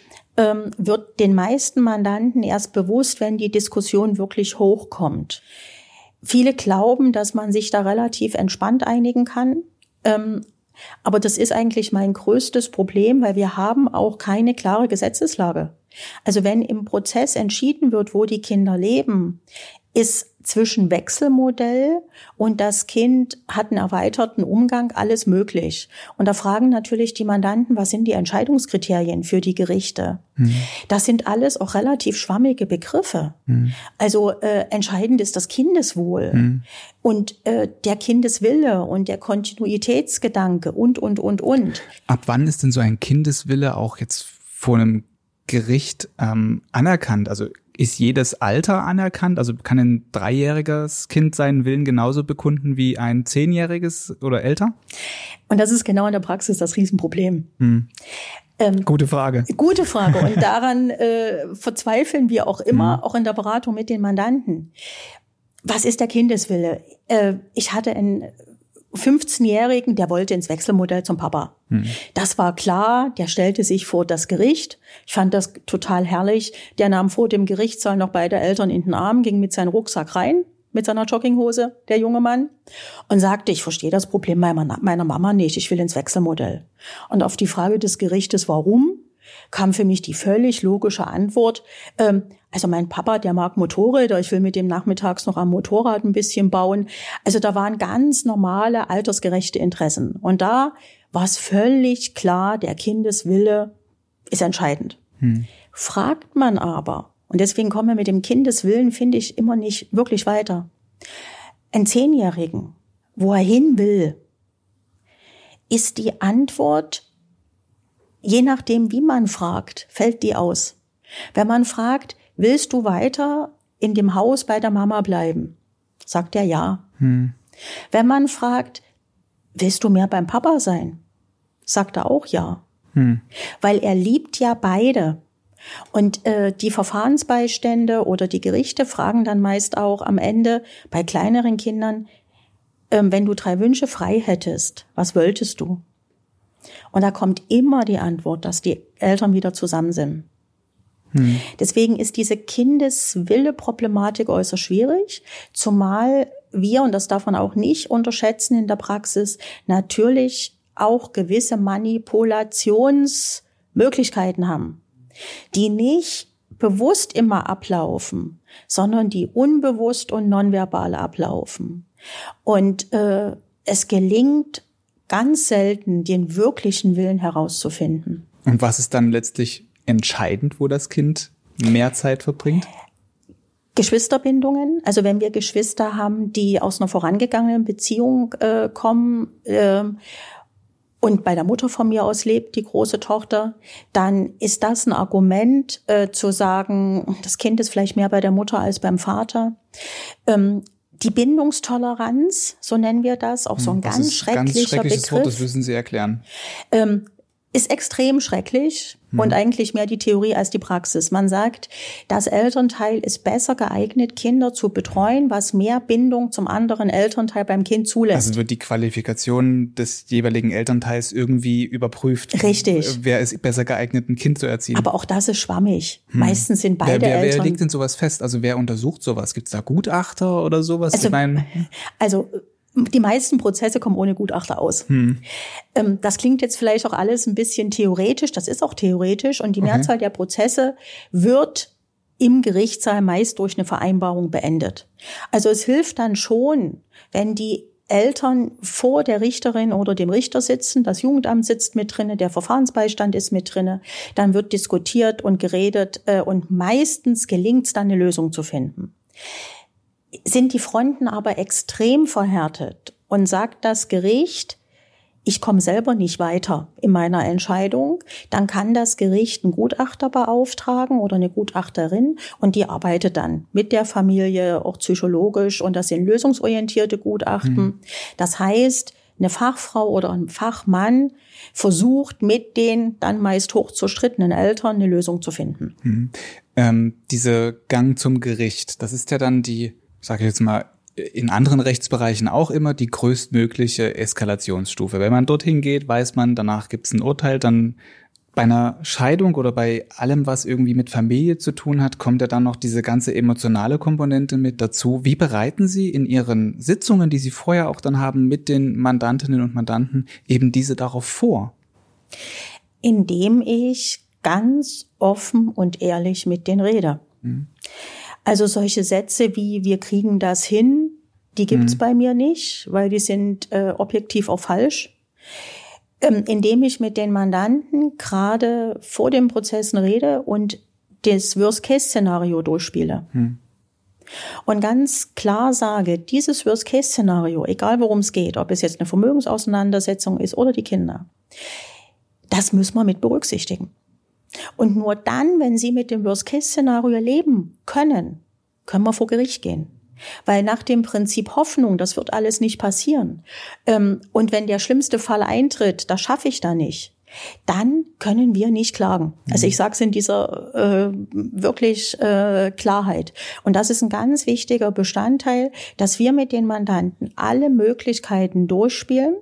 ähm, wird den meisten Mandanten erst bewusst, wenn die Diskussion wirklich hochkommt. Viele glauben, dass man sich da relativ entspannt einigen kann. Ähm, aber das ist eigentlich mein größtes Problem, weil wir haben auch keine klare Gesetzeslage. Also wenn im Prozess entschieden wird, wo die Kinder leben, ist zwischen Wechselmodell und das Kind hat einen erweiterten Umgang alles möglich. Und da fragen natürlich die Mandanten, was sind die Entscheidungskriterien für die Gerichte? Hm. Das sind alles auch relativ schwammige Begriffe. Hm. Also äh, entscheidend ist das Kindeswohl hm. und äh, der Kindeswille und der Kontinuitätsgedanke und, und, und, und. Ab wann ist denn so ein Kindeswille auch jetzt vor einem Gericht ähm, anerkannt? Also ist jedes Alter anerkannt? Also kann ein dreijähriges Kind seinen Willen genauso bekunden wie ein zehnjähriges oder älter? Und das ist genau in der Praxis das Riesenproblem. Hm. Ähm, gute Frage. Gute Frage. Und daran äh, verzweifeln wir auch immer, hm. auch in der Beratung mit den Mandanten. Was ist der Kindeswille? Äh, ich hatte einen fünfzehnjährigen, der wollte ins Wechselmodell zum Papa. Hm. Das war klar, der stellte sich vor das Gericht. Ich fand das total herrlich. Der nahm vor dem Gerichtssaal noch beide Eltern in den Arm, ging mit seinem Rucksack rein, mit seiner Jogginghose, der junge Mann, und sagte, ich verstehe das Problem meiner, meiner Mama nicht, ich will ins Wechselmodell. Und auf die Frage des Gerichtes, warum, kam für mich die völlig logische Antwort, ähm, also mein Papa, der mag Motorräder, ich will mit dem nachmittags noch am Motorrad ein bisschen bauen. Also da waren ganz normale, altersgerechte Interessen. Und da war es völlig klar, der Kindeswille ist entscheidend. Hm. Fragt man aber, und deswegen kommen wir mit dem Kindeswillen, finde ich, immer nicht wirklich weiter. Ein Zehnjährigen, wo er hin will, ist die Antwort, je nachdem, wie man fragt, fällt die aus. Wenn man fragt, willst du weiter in dem Haus bei der Mama bleiben? Sagt er ja. Hm. Wenn man fragt, willst du mehr beim Papa sein? Sagt er auch ja. Hm. Weil er liebt ja beide. Und äh, die Verfahrensbeistände oder die Gerichte fragen dann meist auch am Ende bei kleineren Kindern, äh, wenn du drei Wünsche frei hättest, was wolltest du? Und da kommt immer die Antwort, dass die Eltern wieder zusammen sind. Hm. Deswegen ist diese Kindeswille-Problematik äußerst schwierig, zumal wir, und das darf man auch nicht unterschätzen in der Praxis, natürlich auch gewisse Manipulationsmöglichkeiten haben, die nicht bewusst immer ablaufen, sondern die unbewusst und nonverbal ablaufen. Und äh, es gelingt ganz selten, den wirklichen Willen herauszufinden. Und was ist dann letztlich entscheidend, wo das Kind mehr Zeit verbringt? Geschwisterbindungen. Also wenn wir Geschwister haben, die aus einer vorangegangenen Beziehung äh, kommen äh, und bei der Mutter von mir aus lebt, die große Tochter, dann ist das ein Argument, äh, zu sagen, das Kind ist vielleicht mehr bei der Mutter als beim Vater. Ähm, Die Bindungstoleranz, so nennen wir das, auch so ein das ganz ist schrecklicher ganz schreckliches Begriff. Wort, das müssen Sie erklären. Ähm, ist extrem schrecklich hm. und eigentlich mehr die Theorie als die Praxis. Man sagt, das Elternteil ist besser geeignet, Kinder zu betreuen, was mehr Bindung zum anderen Elternteil beim Kind zulässt. Also wird die Qualifikation des jeweiligen Elternteils irgendwie überprüft. Richtig. Wer ist besser geeignet, ein Kind zu erziehen. Aber auch das ist schwammig. Hm. Meistens sind beide wer, wer, Eltern... Wer legt denn sowas fest? Also wer untersucht sowas? Gibt es da Gutachter oder sowas? Also, ich mein, also die meisten Prozesse kommen ohne Gutachter aus. Hm. Ähm, das klingt jetzt vielleicht auch alles ein bisschen theoretisch, das ist auch theoretisch und die okay. Mehrzahl der Prozesse wird im Gerichtssaal meist durch eine Vereinbarung beendet. Also es hilft dann schon, wenn die Eltern vor der Richterin oder dem Richter sitzen, das Jugendamt sitzt mit drinne, der Verfahrensbeistand ist mit drinne, dann wird diskutiert und geredet äh, und meistens gelingt es dann, eine Lösung zu finden. Sind die Fronten aber extrem verhärtet und sagt das Gericht, ich komme selber nicht weiter in meiner Entscheidung, dann kann das Gericht einen Gutachter beauftragen oder eine Gutachterin und die arbeitet dann mit der Familie, auch psychologisch, und das sind lösungsorientierte Gutachten. Mhm. Das heißt, eine Fachfrau oder ein Fachmann versucht mit den dann meist hochzustrittenen Eltern eine Lösung zu finden. Mhm. Ähm, dieser Gang zum Gericht, das ist ja dann die, sage ich jetzt mal, in anderen Rechtsbereichen auch immer die größtmögliche Eskalationsstufe. Wenn man dorthin geht, weiß man, danach gibt es ein Urteil. Dann bei einer Scheidung oder bei allem, was irgendwie mit Familie zu tun hat, kommt ja dann noch diese ganze emotionale Komponente mit dazu. Wie bereiten Sie in Ihren Sitzungen, die Sie vorher auch dann haben mit den Mandantinnen und Mandanten, eben diese darauf vor? Indem ich ganz offen und ehrlich mit denen rede. Hm. Also solche Sätze wie, wir kriegen das hin, die gibt's hm. bei mir nicht, weil die sind äh, objektiv auch falsch. Ähm, indem ich mit den Mandanten gerade vor den Prozessen rede und das Worst-Case-Szenario durchspiele. Hm. Und ganz klar sage, dieses Worst-Case-Szenario, egal worum es geht, ob es jetzt eine Vermögensauseinandersetzung ist oder die Kinder, das müssen wir mit berücksichtigen. Und nur dann, wenn Sie mit dem Worst-Case-Szenario leben können, können wir vor Gericht gehen. Weil nach dem Prinzip Hoffnung, das wird alles nicht passieren. Und wenn der schlimmste Fall eintritt, das schaffe ich da nicht, dann können wir nicht klagen. Also ich sage es in dieser äh, wirklich äh, Klarheit. Und das ist ein ganz wichtiger Bestandteil, dass wir mit den Mandanten alle Möglichkeiten durchspielen,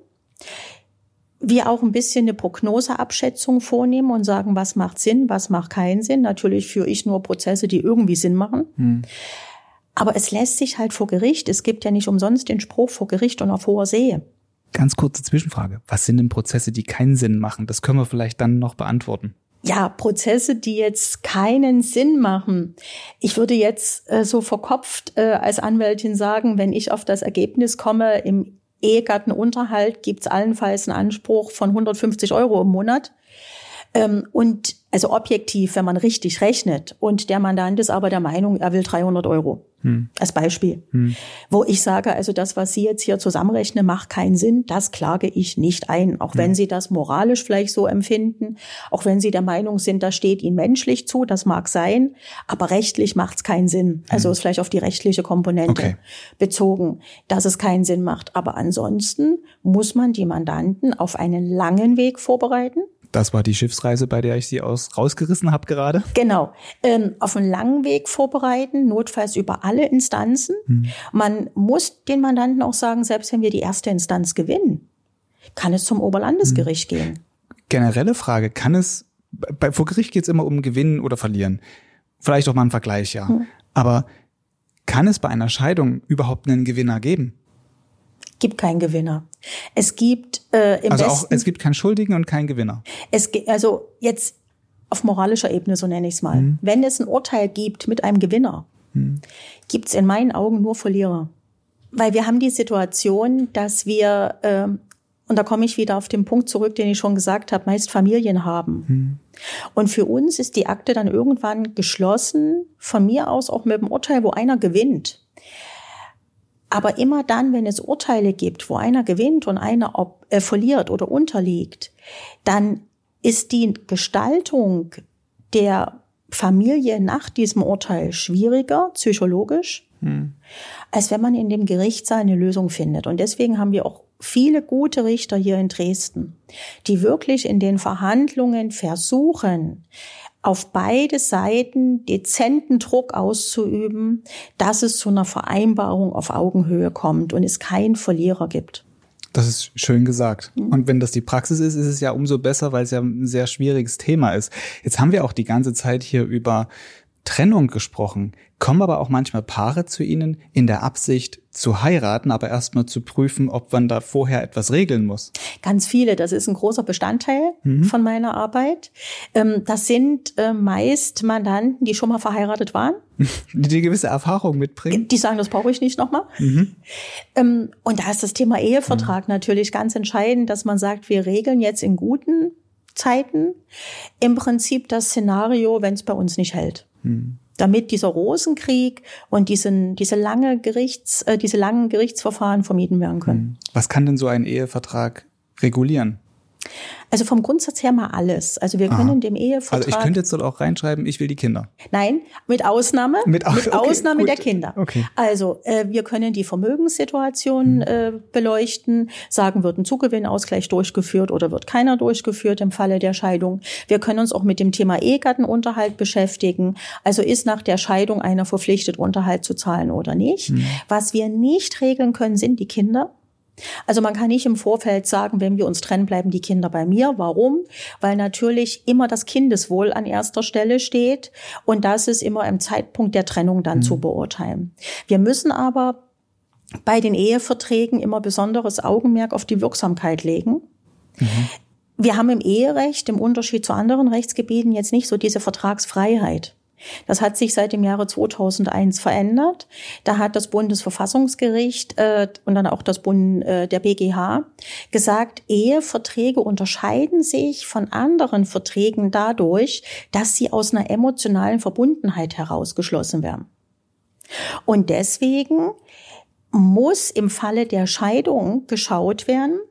wir auch ein bisschen eine Prognoseabschätzung vornehmen und sagen, was macht Sinn, was macht keinen Sinn. Natürlich führe ich nur Prozesse, die irgendwie Sinn machen. Hm. Aber es lässt sich halt vor Gericht, es gibt ja nicht umsonst den Spruch vor Gericht und auf hoher See. Ganz kurze Zwischenfrage. Was sind denn Prozesse, die keinen Sinn machen? Das können wir vielleicht dann noch beantworten. Ja, Prozesse, die jetzt keinen Sinn machen. Ich würde jetzt äh, so verkopft äh, als Anwältin sagen, wenn ich auf das Ergebnis komme, im Ehegattenunterhalt gibt's allenfalls einen Anspruch von hundertfünfzig Euro im Monat. Ähm, und also objektiv, wenn man richtig rechnet. Und der Mandant ist aber der Meinung, er will dreihundert Euro. Hm. Als Beispiel. Hm. Wo ich sage, also das, was Sie jetzt hier zusammenrechnen, macht keinen Sinn. Das klage ich nicht ein. Auch hm. wenn Sie das moralisch vielleicht so empfinden. Auch wenn Sie der Meinung sind, das steht Ihnen menschlich zu. Das mag sein. Aber rechtlich macht es keinen Sinn. Also hm. ist vielleicht auf die rechtliche Komponente okay. bezogen, dass es keinen Sinn macht. Aber ansonsten muss man die Mandanten auf einen langen Weg vorbereiten. Das war die Schiffsreise, bei der ich Sie aus, rausgerissen habe gerade. Genau. Ähm, auf einen langen Weg vorbereiten, notfalls über alle Instanzen. Hm. Man muss den Mandanten auch sagen, selbst wenn wir die erste Instanz gewinnen, kann es zum Oberlandesgericht hm. gehen. Generelle Frage, kann es, bei, vor Gericht geht es immer um Gewinnen oder Verlieren. Vielleicht auch mal einen Vergleich, ja. Hm. Aber kann es bei einer Scheidung überhaupt einen Gewinner geben? Gibt keinen Gewinner. Es gibt äh, im also besten, auch es gibt keinen Schuldigen und keinen Gewinner. Es also jetzt auf moralischer Ebene, so nenne ich es mal. Hm. Wenn es ein Urteil gibt mit einem Gewinner, hm. gibt es in meinen Augen nur Verlierer, weil wir haben die Situation, dass wir äh, und da komme ich wieder auf den Punkt zurück, den ich schon gesagt habe, meist Familien haben. Hm. Und für uns ist die Akte dann irgendwann geschlossen, von mir aus auch mit dem Urteil, wo einer gewinnt. Aber immer dann, wenn es Urteile gibt, wo einer gewinnt und einer ob, äh, verliert oder unterliegt, dann ist die Gestaltung der Familie nach diesem Urteil schwieriger, psychologisch. Hm. als wenn man in dem Gerichtssaal eine Lösung findet. Und deswegen haben wir auch viele gute Richter hier in Dresden, die wirklich in den Verhandlungen versuchen, auf beide Seiten dezenten Druck auszuüben, dass es zu einer Vereinbarung auf Augenhöhe kommt und es keinen Verlierer gibt. Das ist schön gesagt. Mhm. Und wenn das die Praxis ist, ist es ja umso besser, weil es ja ein sehr schwieriges Thema ist. Jetzt haben wir auch die ganze Zeit hier über Trennung gesprochen. Kommen aber auch manchmal Paare zu Ihnen in der Absicht zu heiraten, aber erstmal zu prüfen, ob man da vorher etwas regeln muss? Ganz viele. Das ist ein großer Bestandteil mhm. von meiner Arbeit. Das sind meist Mandanten, die schon mal verheiratet waren. Die die gewisse Erfahrung mitbringen. Die sagen, das brauche ich nicht nochmal. Mhm. Und da ist das Thema Ehevertrag mhm. natürlich ganz entscheidend, dass man sagt, wir regeln jetzt in guten Zeiten im Prinzip das Szenario, wenn es bei uns nicht hält. Mhm. Damit dieser Rosenkrieg und diesen, diese lange Gerichts, äh, diese langen Gerichtsverfahren vermieden werden können. Was kann denn so ein Ehevertrag regulieren? Also vom Grundsatz her mal alles. Also wir können Aha. dem Ehevertrag... Also ich könnte jetzt dort auch reinschreiben, ich will die Kinder. Nein, mit Ausnahme, mit, Au- mit okay, Ausnahme gut. der Kinder. Okay. Also äh, wir können die Vermögenssituation hm. äh, beleuchten, sagen, wird ein Zugewinnausgleich durchgeführt oder wird keiner durchgeführt im Falle der Scheidung. Wir können uns auch mit dem Thema Ehegattenunterhalt beschäftigen. Also ist nach der Scheidung einer verpflichtet, Unterhalt zu zahlen oder nicht. Hm. Was wir nicht regeln können, sind die Kinder. Also man kann nicht im Vorfeld sagen, wenn wir uns trennen, bleiben die Kinder bei mir. Warum? Weil natürlich immer das Kindeswohl an erster Stelle steht und das ist immer im Zeitpunkt der Trennung dann mhm. zu beurteilen. Wir müssen aber bei den Eheverträgen immer besonderes Augenmerk auf die Wirksamkeit legen. Mhm. Wir haben im Eherecht, im Unterschied zu anderen Rechtsgebieten, jetzt nicht so diese Vertragsfreiheit. Das hat sich seit dem Jahre zweitausendeins verändert. Da hat das Bundesverfassungsgericht äh, und dann auch das Bund, äh, der B G H gesagt, Eheverträge unterscheiden sich von anderen Verträgen dadurch, dass sie aus einer emotionalen Verbundenheit heraus geschlossen werden. Und deswegen muss im Falle der Scheidung geschaut werden,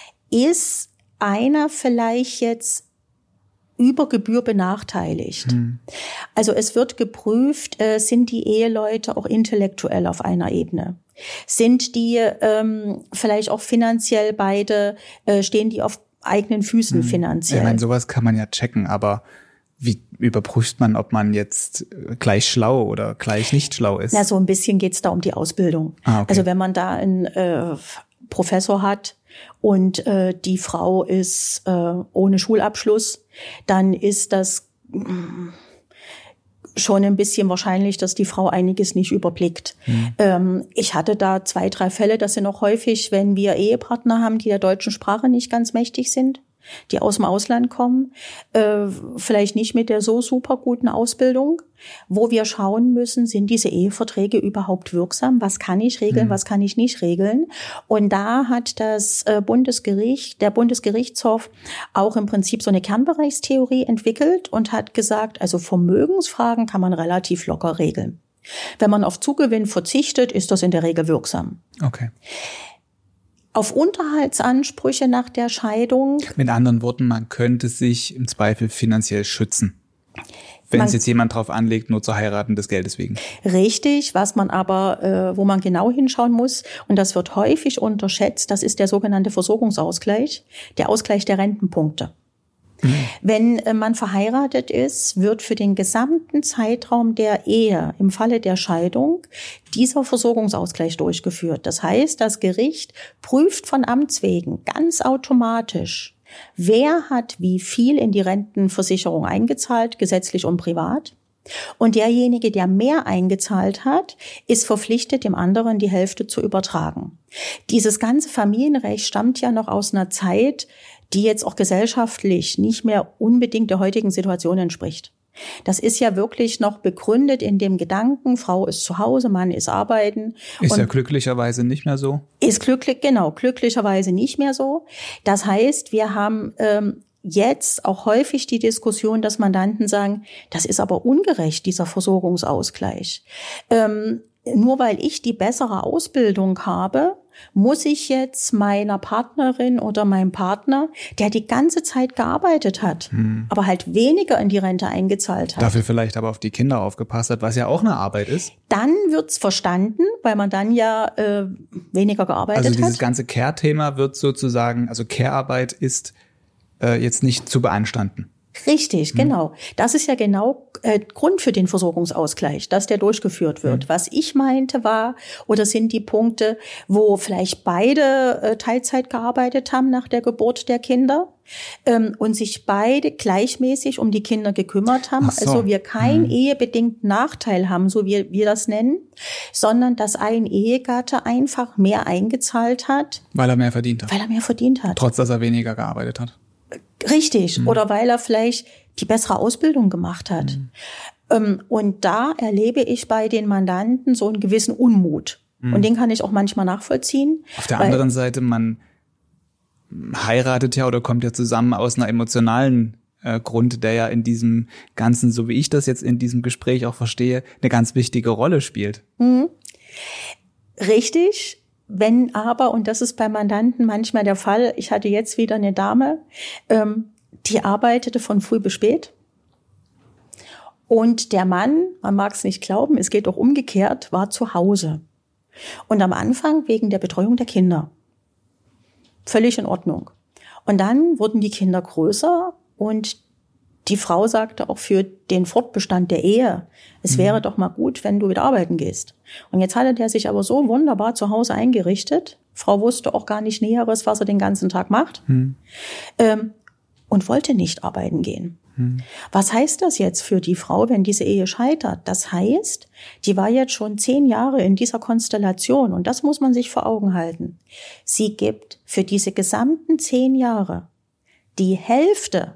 ist einer vielleicht jetzt über Gebühr benachteiligt. Hm. Also es wird geprüft, äh, sind die Eheleute auch intellektuell auf einer Ebene? Sind die ähm, vielleicht auch finanziell beide, äh, stehen die auf eigenen Füßen hm. finanziell? Ich meine, sowas kann man ja checken, aber wie überprüft man, ob man jetzt gleich schlau oder gleich nicht schlau ist? Na, so ein bisschen geht's da um die Ausbildung. Ah, okay. Also wenn man da einen äh, Professor hat, und äh, die Frau ist äh, ohne Schulabschluss, dann ist das mh, schon ein bisschen wahrscheinlich, dass die Frau einiges nicht überblickt. Mhm. Ähm, ich hatte da zwei, drei Fälle, das sind auch häufig, wenn wir Ehepartner haben, die der deutschen Sprache nicht ganz mächtig sind, die aus dem Ausland kommen, äh, vielleicht nicht mit der so super guten Ausbildung, wo wir schauen müssen, sind diese Eheverträge überhaupt wirksam? Was kann ich regeln, mhm. was kann ich nicht regeln? Und da hat das äh, Bundesgericht, der Bundesgerichtshof auch im Prinzip so eine Kernbereichstheorie entwickelt und hat gesagt, also Vermögensfragen kann man relativ locker regeln. Wenn man auf Zugewinn verzichtet, ist das in der Regel wirksam. Okay. Auf Unterhaltsansprüche nach der Scheidung. Mit anderen Worten, man könnte sich im Zweifel finanziell schützen, wenn man, es jetzt jemand drauf anlegt, nur zu heiraten des Geldes wegen. Richtig, was man aber, äh, wo man genau hinschauen muss, und das wird häufig unterschätzt, das ist der sogenannte Versorgungsausgleich, der Ausgleich der Rentenpunkte. Mhm. Wenn äh, man verheiratet ist, wird für den gesamten Zeitraum der Ehe, im Falle der Scheidung, dieser Versorgungsausgleich durchgeführt. Das heißt, das Gericht prüft von Amts wegen ganz automatisch, wer hat wie viel in die Rentenversicherung eingezahlt, gesetzlich und privat. Und derjenige, der mehr eingezahlt hat, ist verpflichtet, dem anderen die Hälfte zu übertragen. Dieses ganze Familienrecht stammt ja noch aus einer Zeit, die jetzt auch gesellschaftlich nicht mehr unbedingt der heutigen Situation entspricht. Das ist ja wirklich noch begründet in dem Gedanken, Frau ist zu Hause, Mann ist arbeiten. Ist ja glücklicherweise nicht mehr so. Ist glücklich, genau, glücklicherweise nicht mehr so. Das heißt, wir haben ähm, jetzt auch häufig die Diskussion, dass Mandanten sagen, das ist aber ungerecht, dieser Versorgungsausgleich. Ähm, nur weil ich die bessere Ausbildung habe, muss ich jetzt meiner Partnerin oder meinem Partner, der die ganze Zeit gearbeitet hat, hm. aber halt weniger in die Rente eingezahlt hat. Dafür vielleicht aber auf die Kinder aufgepasst hat, was ja auch eine Arbeit ist. Dann wird's verstanden, weil man dann ja äh, weniger gearbeitet hat. Also dieses hat. ganze Care-Thema wird sozusagen, also Care-Arbeit ist äh, jetzt nicht zu beanstanden. Richtig, hm. genau. Das ist ja genau äh, Grund für den Versorgungsausgleich, dass der durchgeführt wird. Hm. Was ich meinte war, oder sind die Punkte, wo vielleicht beide äh, Teilzeit gearbeitet haben nach der Geburt der Kinder ähm, und sich beide gleichmäßig um die Kinder gekümmert haben. Ach so. Also wir keinen hm. ehebedingten Nachteil haben, so wie wir das nennen, sondern dass ein Ehegatte einfach mehr eingezahlt hat. Weil er mehr verdient hat. Weil er mehr verdient hat. Trotz, dass er weniger gearbeitet hat. Richtig. Mhm. Oder weil er vielleicht die bessere Ausbildung gemacht hat. Mhm. Ähm, und da erlebe ich bei den Mandanten so einen gewissen Unmut. Mhm. Und den kann ich auch manchmal nachvollziehen. Auf der anderen Seite, man heiratet ja oder kommt ja zusammen aus einer emotionalen äh, Grund, der ja in diesem Ganzen, so wie ich das jetzt in diesem Gespräch auch verstehe, eine ganz wichtige Rolle spielt. Mhm. Richtig. Wenn aber, und das ist bei Mandanten manchmal der Fall, ich hatte jetzt wieder eine Dame, ähm, die arbeitete von früh bis spät. Und der Mann, man mag es nicht glauben, es geht auch umgekehrt, war zu Hause. Und am Anfang wegen der Betreuung der Kinder. Völlig in Ordnung. Und dann wurden die Kinder größer und die Frau sagte auch für den Fortbestand der Ehe, es wäre mhm. doch mal gut, wenn du wieder arbeiten gehst. Und jetzt hatte der sich aber so wunderbar zu Hause eingerichtet. Frau wusste auch gar nicht Näheres, was er den ganzen Tag macht. Mhm. Ähm, und wollte nicht arbeiten gehen. Mhm. Was heißt das jetzt für die Frau, wenn diese Ehe scheitert? Das heißt, die war jetzt schon zehn Jahre in dieser Konstellation. Und das muss man sich vor Augen halten. Sie gibt für diese gesamten zehn Jahre die Hälfte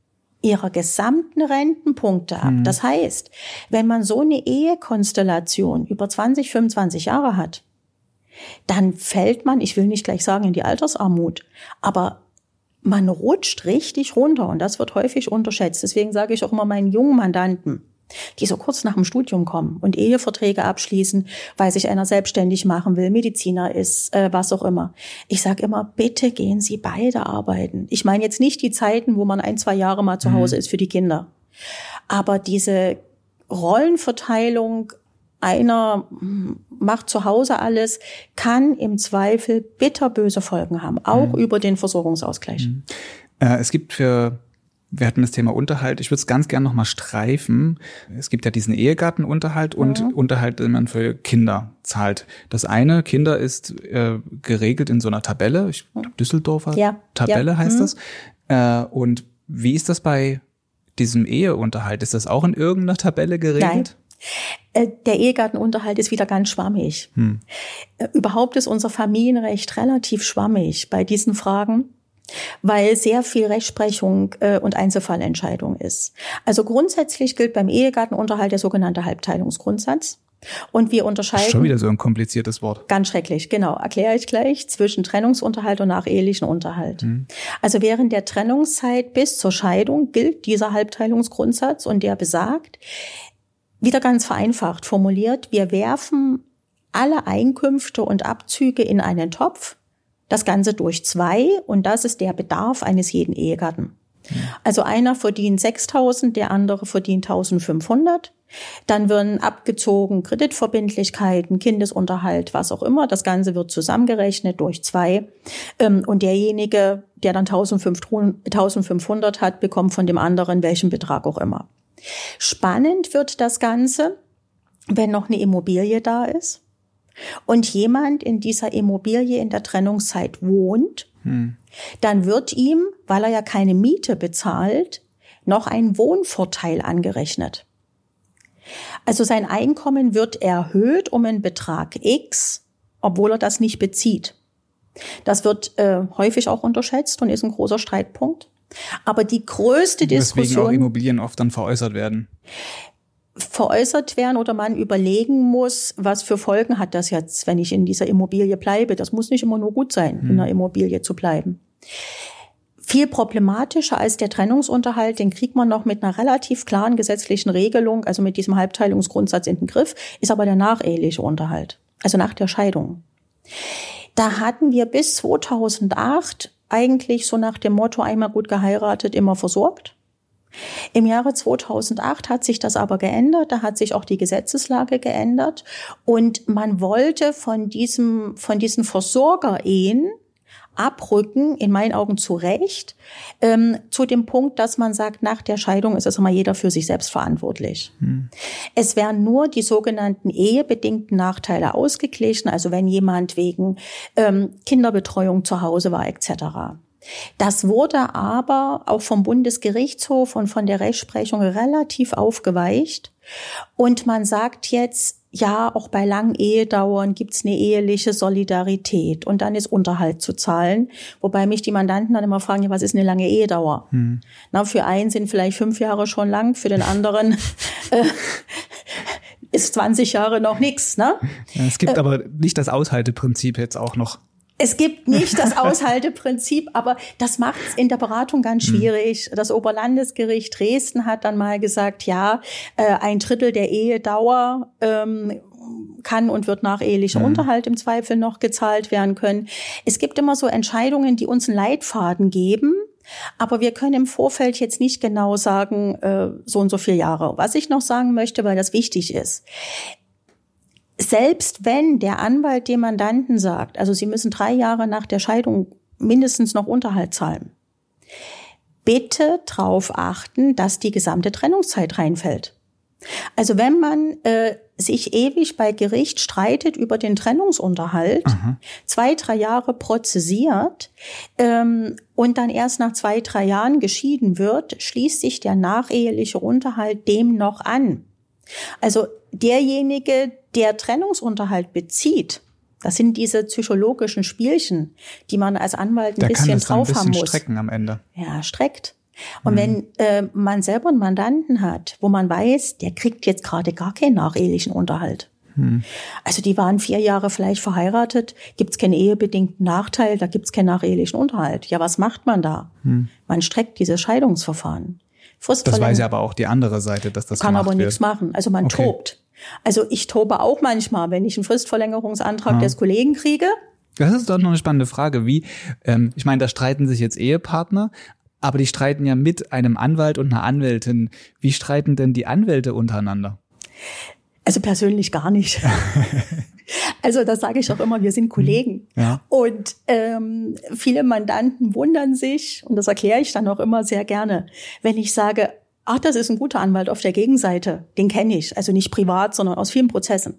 ihrer gesamten Rentenpunkte ab. Mhm. Das heißt, wenn man so eine Ehekonstellation über zwanzig, fünfundzwanzig Jahre hat, dann fällt man, ich will nicht gleich sagen in die Altersarmut, aber man rutscht richtig runter und das wird häufig unterschätzt. Deswegen sage ich auch immer meinen jungen Mandanten, die so kurz nach dem Studium kommen und Eheverträge abschließen, weil sich einer selbstständig machen will, Mediziner ist, äh, was auch immer. Ich sage immer, bitte gehen Sie beide arbeiten. Ich meine jetzt nicht die Zeiten, wo man ein, zwei Jahre mal zu Hause mhm. ist für die Kinder. Aber diese Rollenverteilung, einer macht zu Hause alles, kann im Zweifel bitterböse Folgen haben, auch mhm. über den Versorgungsausgleich. Mhm. Äh, es gibt für Wir hatten das Thema Unterhalt. Ich würde es ganz gern nochmal streifen. Es gibt ja diesen Ehegattenunterhalt und mhm. Unterhalt, den man für Kinder zahlt. Das eine, Kinder, ist äh, geregelt in so einer Tabelle. Ich, Düsseldorfer ja. Tabelle ja. heißt mhm. das. Äh, und wie ist das bei diesem Eheunterhalt? Ist das auch in irgendeiner Tabelle geregelt? Nein. Der Ehegattenunterhalt ist wieder ganz schwammig. Hm. Überhaupt ist unser Familienrecht relativ schwammig bei diesen Fragen, weil sehr viel Rechtsprechung äh, und Einzelfallentscheidung ist. Also grundsätzlich gilt beim Ehegattenunterhalt der sogenannte Halbteilungsgrundsatz. Und wir unterscheiden... Das ist schon wieder so ein kompliziertes Wort. Ganz schrecklich, genau. Erkläre ich gleich, zwischen Trennungsunterhalt und nachehelichen Unterhalt. Mhm. Also während der Trennungszeit bis zur Scheidung gilt dieser Halbteilungsgrundsatz und der besagt, wieder ganz vereinfacht formuliert, wir werfen alle Einkünfte und Abzüge in einen Topf, das Ganze durch zwei, und das ist der Bedarf eines jeden Ehegatten. Mhm. Also einer verdient sechstausend, der andere verdient eintausendfünfhundert. Dann werden abgezogen Kreditverbindlichkeiten, Kindesunterhalt, was auch immer. Das Ganze wird zusammengerechnet durch zwei. Und derjenige, der dann eintausendfünfhundert hat, bekommt von dem anderen welchen Betrag auch immer. Spannend wird das Ganze, wenn noch eine Immobilie da ist und jemand in dieser Immobilie in der Trennungszeit wohnt, hm. dann wird ihm, weil er ja keine Miete bezahlt, noch ein Wohnvorteil angerechnet. Also sein Einkommen wird erhöht um einen Betrag X, obwohl er das nicht bezieht. Das wird äh, häufig auch unterschätzt und ist ein großer Streitpunkt. Aber die größte Diskussion... Deswegen auch Immobilien oft dann veräußert werden. Veräußert werden oder man überlegen muss, was für Folgen hat das jetzt, wenn ich in dieser Immobilie bleibe. Das muss nicht immer nur gut sein, hm. in einer Immobilie zu bleiben. Viel problematischer als der Trennungsunterhalt, den kriegt man noch mit einer relativ klaren gesetzlichen Regelung, also mit diesem Halbteilungsgrundsatz in den Griff, ist aber der nacheheliche Unterhalt, also nach der Scheidung. Da hatten wir bis zweitausendacht eigentlich so nach dem Motto, einmal gut geheiratet, immer versorgt. Im Jahre zweitausendacht hat sich das aber geändert, da hat sich auch die Gesetzeslage geändert und man wollte von diesem, von diesen Versorgerehen abrücken, in meinen Augen zu Recht, ähm, zu dem Punkt, dass man sagt, nach der Scheidung ist es immer jeder für sich selbst verantwortlich. Hm. Es werden nur die sogenannten ehebedingten Nachteile ausgeglichen, also wenn jemand wegen ähm, Kinderbetreuung zu Hause war et cetera. Das wurde aber auch vom Bundesgerichtshof und von der Rechtsprechung relativ aufgeweicht. Und man sagt jetzt, ja, auch bei langen Ehedauern gibt's eine eheliche Solidarität und dann ist Unterhalt zu zahlen. Wobei mich die Mandanten dann immer fragen, ja, was ist eine lange Ehedauer? Hm. Na, für einen sind vielleicht fünf Jahre schon lang, für den anderen äh, ist zwanzig Jahre noch nichts. Ne? Ja, es gibt äh, aber nicht das Aushalteprinzip jetzt auch noch. Es gibt nicht das Aushalteprinzip, aber das macht es in der Beratung ganz schwierig. Das Oberlandesgericht Dresden hat dann mal gesagt, ja, äh, ein Drittel der Ehedauer ähm, kann und wird nach ehelicher mhm. Unterhalt im Zweifel noch gezahlt werden können. Es gibt immer so Entscheidungen, die uns einen Leitfaden geben, aber wir können im Vorfeld jetzt nicht genau sagen, äh, so und so viele Jahre. Was ich noch sagen möchte, weil das wichtig ist: Selbst wenn der Anwalt dem Mandanten sagt, also Sie müssen drei Jahre nach der Scheidung mindestens noch Unterhalt zahlen, bitte darauf achten, dass die gesamte Trennungszeit reinfällt. Also wenn man äh, sich ewig bei Gericht streitet über den Trennungsunterhalt, mhm. zwei, drei Jahre prozessiert ähm, und dann erst nach zwei, drei Jahren geschieden wird, schließt sich der nacheheliche Unterhalt dem noch an. Also derjenige, der Trennungsunterhalt bezieht, das sind diese psychologischen Spielchen, die man als Anwalt ein der bisschen kann das drauf dann ein haben bisschen muss. Strecken am Ende. Ja, streckt. Und mhm. wenn äh, man selber einen Mandanten hat, wo man weiß, der kriegt jetzt gerade gar keinen nachehelichen Unterhalt. Mhm. Also die waren vier Jahre vielleicht verheiratet, gibt's keinen ehebedingten Nachteil, da gibt's keinen nachehelichen Unterhalt. Ja, was macht man da? Mhm. Man streckt dieses Scheidungsverfahren. Das weiß ja aber auch die andere Seite, dass das kann gemacht aber wird. nichts machen. Also man okay. tobt. Also ich tobe auch manchmal, wenn ich einen Fristverlängerungsantrag ja. des Kollegen kriege. Das ist doch noch eine spannende Frage. Wie, ähm, ich meine, da streiten sich jetzt Ehepartner, aber die streiten ja mit einem Anwalt und einer Anwältin. Wie streiten denn die Anwälte untereinander? Also persönlich gar nicht. Also das sage ich auch immer, wir sind Kollegen. Ja. Und ähm, viele Mandanten wundern sich, und das erkläre ich dann auch immer sehr gerne, wenn ich sage, ach, das ist ein guter Anwalt auf der Gegenseite, den kenne ich, also nicht privat, sondern aus vielen Prozessen.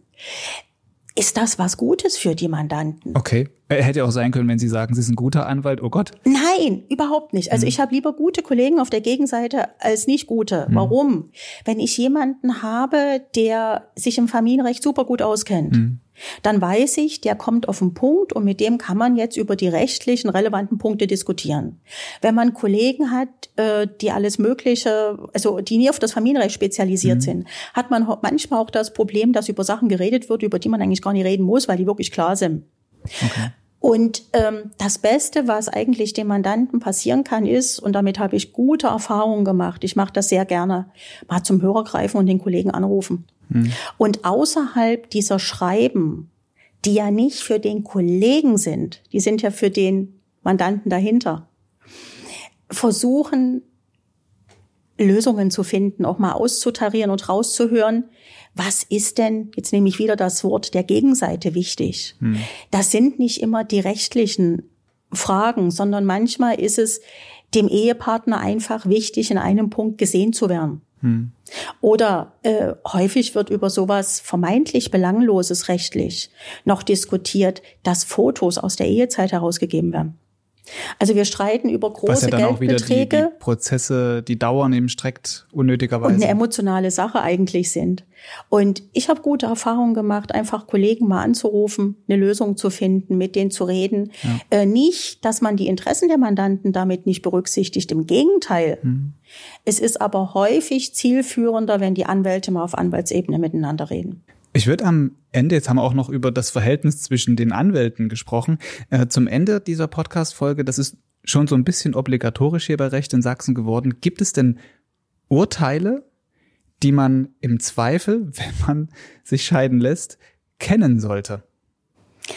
Ist das was Gutes für die Mandanten? Okay. Hätte auch sein können, wenn Sie sagen, Sie sind ein guter Anwalt, oh Gott. Nein, überhaupt nicht. Also mhm. ich habe lieber gute Kollegen auf der Gegenseite als nicht gute. Mhm. Warum? Wenn ich jemanden habe, der sich im Familienrecht super gut auskennt, mhm. dann weiß ich, der kommt auf den Punkt und mit dem kann man jetzt über die rechtlichen relevanten Punkte diskutieren. Wenn man Kollegen hat, die alles Mögliche, also die nie auf das Familienrecht spezialisiert mhm. sind, hat man manchmal auch das Problem, dass über Sachen geredet wird, über die man eigentlich gar nicht reden muss, weil die wirklich klar sind. Okay. Und ähm, das Beste, was eigentlich dem Mandanten passieren kann, ist, und damit habe ich gute Erfahrungen gemacht, ich mache das sehr gerne, mal zum Hörer greifen und den Kollegen anrufen. Hm. Und außerhalb dieser Schreiben, die ja nicht für den Kollegen sind, die sind ja für den Mandanten dahinter, versuchen, Lösungen zu finden, auch mal auszutarieren und rauszuhören, was ist denn, jetzt nehme ich wieder das Wort, der Gegenseite wichtig. Hm. Das sind nicht immer die rechtlichen Fragen, sondern manchmal ist es dem Ehepartner einfach wichtig, in einem Punkt gesehen zu werden. Hm. Oder äh, häufig wird über sowas vermeintlich Belangloses rechtlich noch diskutiert, dass Fotos aus der Ehezeit herausgegeben werden. Also wir streiten über große Was ja dann Geldbeträge. Auch wieder die, die Prozesse, die dauern eben streckt, unnötigerweise. Und eine emotionale Sache eigentlich sind. Und ich habe gute Erfahrungen gemacht, einfach Kollegen mal anzurufen, eine Lösung zu finden, mit denen zu reden. Ja. Äh, nicht, dass man die Interessen der Mandanten damit nicht berücksichtigt, im Gegenteil. Hm. Es ist aber häufig zielführender, wenn die Anwälte mal auf Anwaltsebene miteinander reden. Ich würde am Ende, jetzt haben wir auch noch über das Verhältnis zwischen den Anwälten gesprochen, äh, zum Ende dieser Podcast-Folge, das ist schon so ein bisschen obligatorisch hier bei Recht in Sachsen geworden. Gibt es denn Urteile, die man im Zweifel, wenn man sich scheiden lässt, kennen sollte?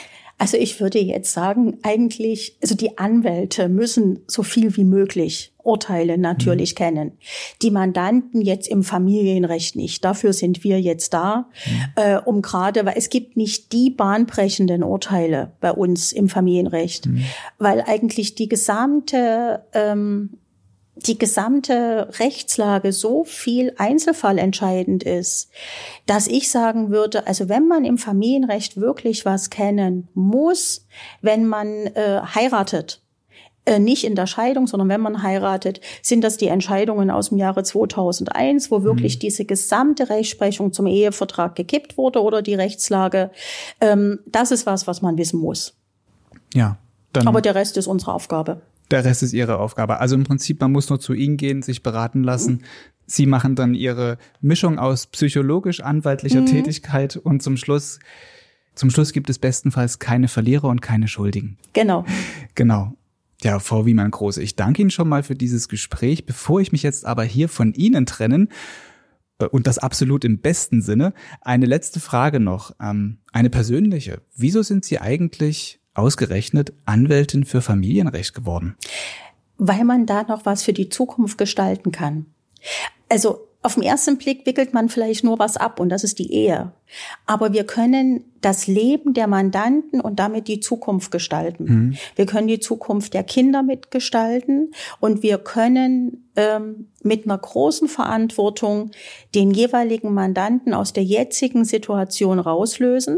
Also ich würde jetzt sagen, eigentlich, also die Anwälte müssen so viel wie möglich Urteile natürlich mhm. kennen. Die Mandanten jetzt im Familienrecht nicht. Dafür sind wir jetzt da, mhm. äh, um gerade, weil es gibt nicht die bahnbrechenden Urteile bei uns im Familienrecht, mhm. weil eigentlich die gesamte ähm, die gesamte Rechtslage so viel einzelfallentscheidend ist, dass ich sagen würde, also wenn man im Familienrecht wirklich was kennen muss, wenn man äh, heiratet, äh, nicht in der Scheidung, sondern wenn man heiratet, sind das die Entscheidungen aus dem Jahre zweitausendeins, wo wirklich mhm. diese gesamte Rechtsprechung zum Ehevertrag gekippt wurde oder die Rechtslage. Ähm, das ist was, was man wissen muss. Ja. Dann Aber der Rest ist unsere Aufgabe. Der Rest ist Ihre Aufgabe. Also im Prinzip, man muss nur zu Ihnen gehen, sich beraten lassen. Mhm. Sie machen dann Ihre Mischung aus psychologisch-anwaltlicher mhm. Tätigkeit und zum Schluss, zum Schluss gibt es bestenfalls keine Verlierer und keine Schuldigen. Genau. Genau. Ja, Frau Wiemann-Groß, ich danke Ihnen schon mal für dieses Gespräch. Bevor ich mich jetzt aber hier von Ihnen trennen, und das absolut im besten Sinne, eine letzte Frage noch, ähm, eine persönliche. Wieso sind Sie eigentlich ausgerechnet Anwältin für Familienrecht geworden? Weil man da noch was für die Zukunft gestalten kann. Also auf den ersten Blick wickelt man vielleicht nur was ab und das ist die Ehe. Aber wir können das Leben der Mandanten und damit die Zukunft gestalten. Mhm. Wir können die Zukunft der Kinder mitgestalten und wir können ähm, mit einer großen Verantwortung den jeweiligen Mandanten aus der jetzigen Situation rauslösen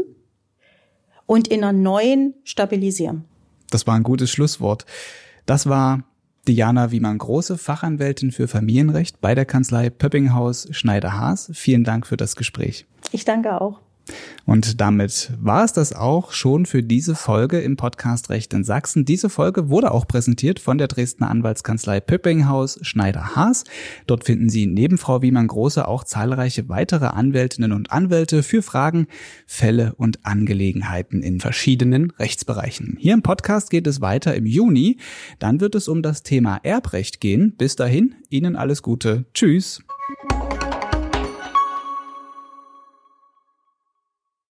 und in einer neuen stabilisieren. Das war ein gutes Schlusswort. Das war Diana Wiemann-Große, Fachanwältin für Familienrecht bei der Kanzlei Pöppinghaus Schneider-Haas. Vielen Dank für das Gespräch. Ich danke auch. Und damit war es das auch schon für diese Folge im Podcast Recht in Sachsen. Diese Folge wurde auch präsentiert von der Dresdner Anwaltskanzlei Pöppinghaus Schneider-Haas. Dort finden Sie neben Frau Wiemann-Große auch zahlreiche weitere Anwältinnen und Anwälte für Fragen, Fälle und Angelegenheiten in verschiedenen Rechtsbereichen. Hier im Podcast geht es weiter im Juni. Dann wird es um das Thema Erbrecht gehen. Bis dahin, Ihnen alles Gute. Tschüss.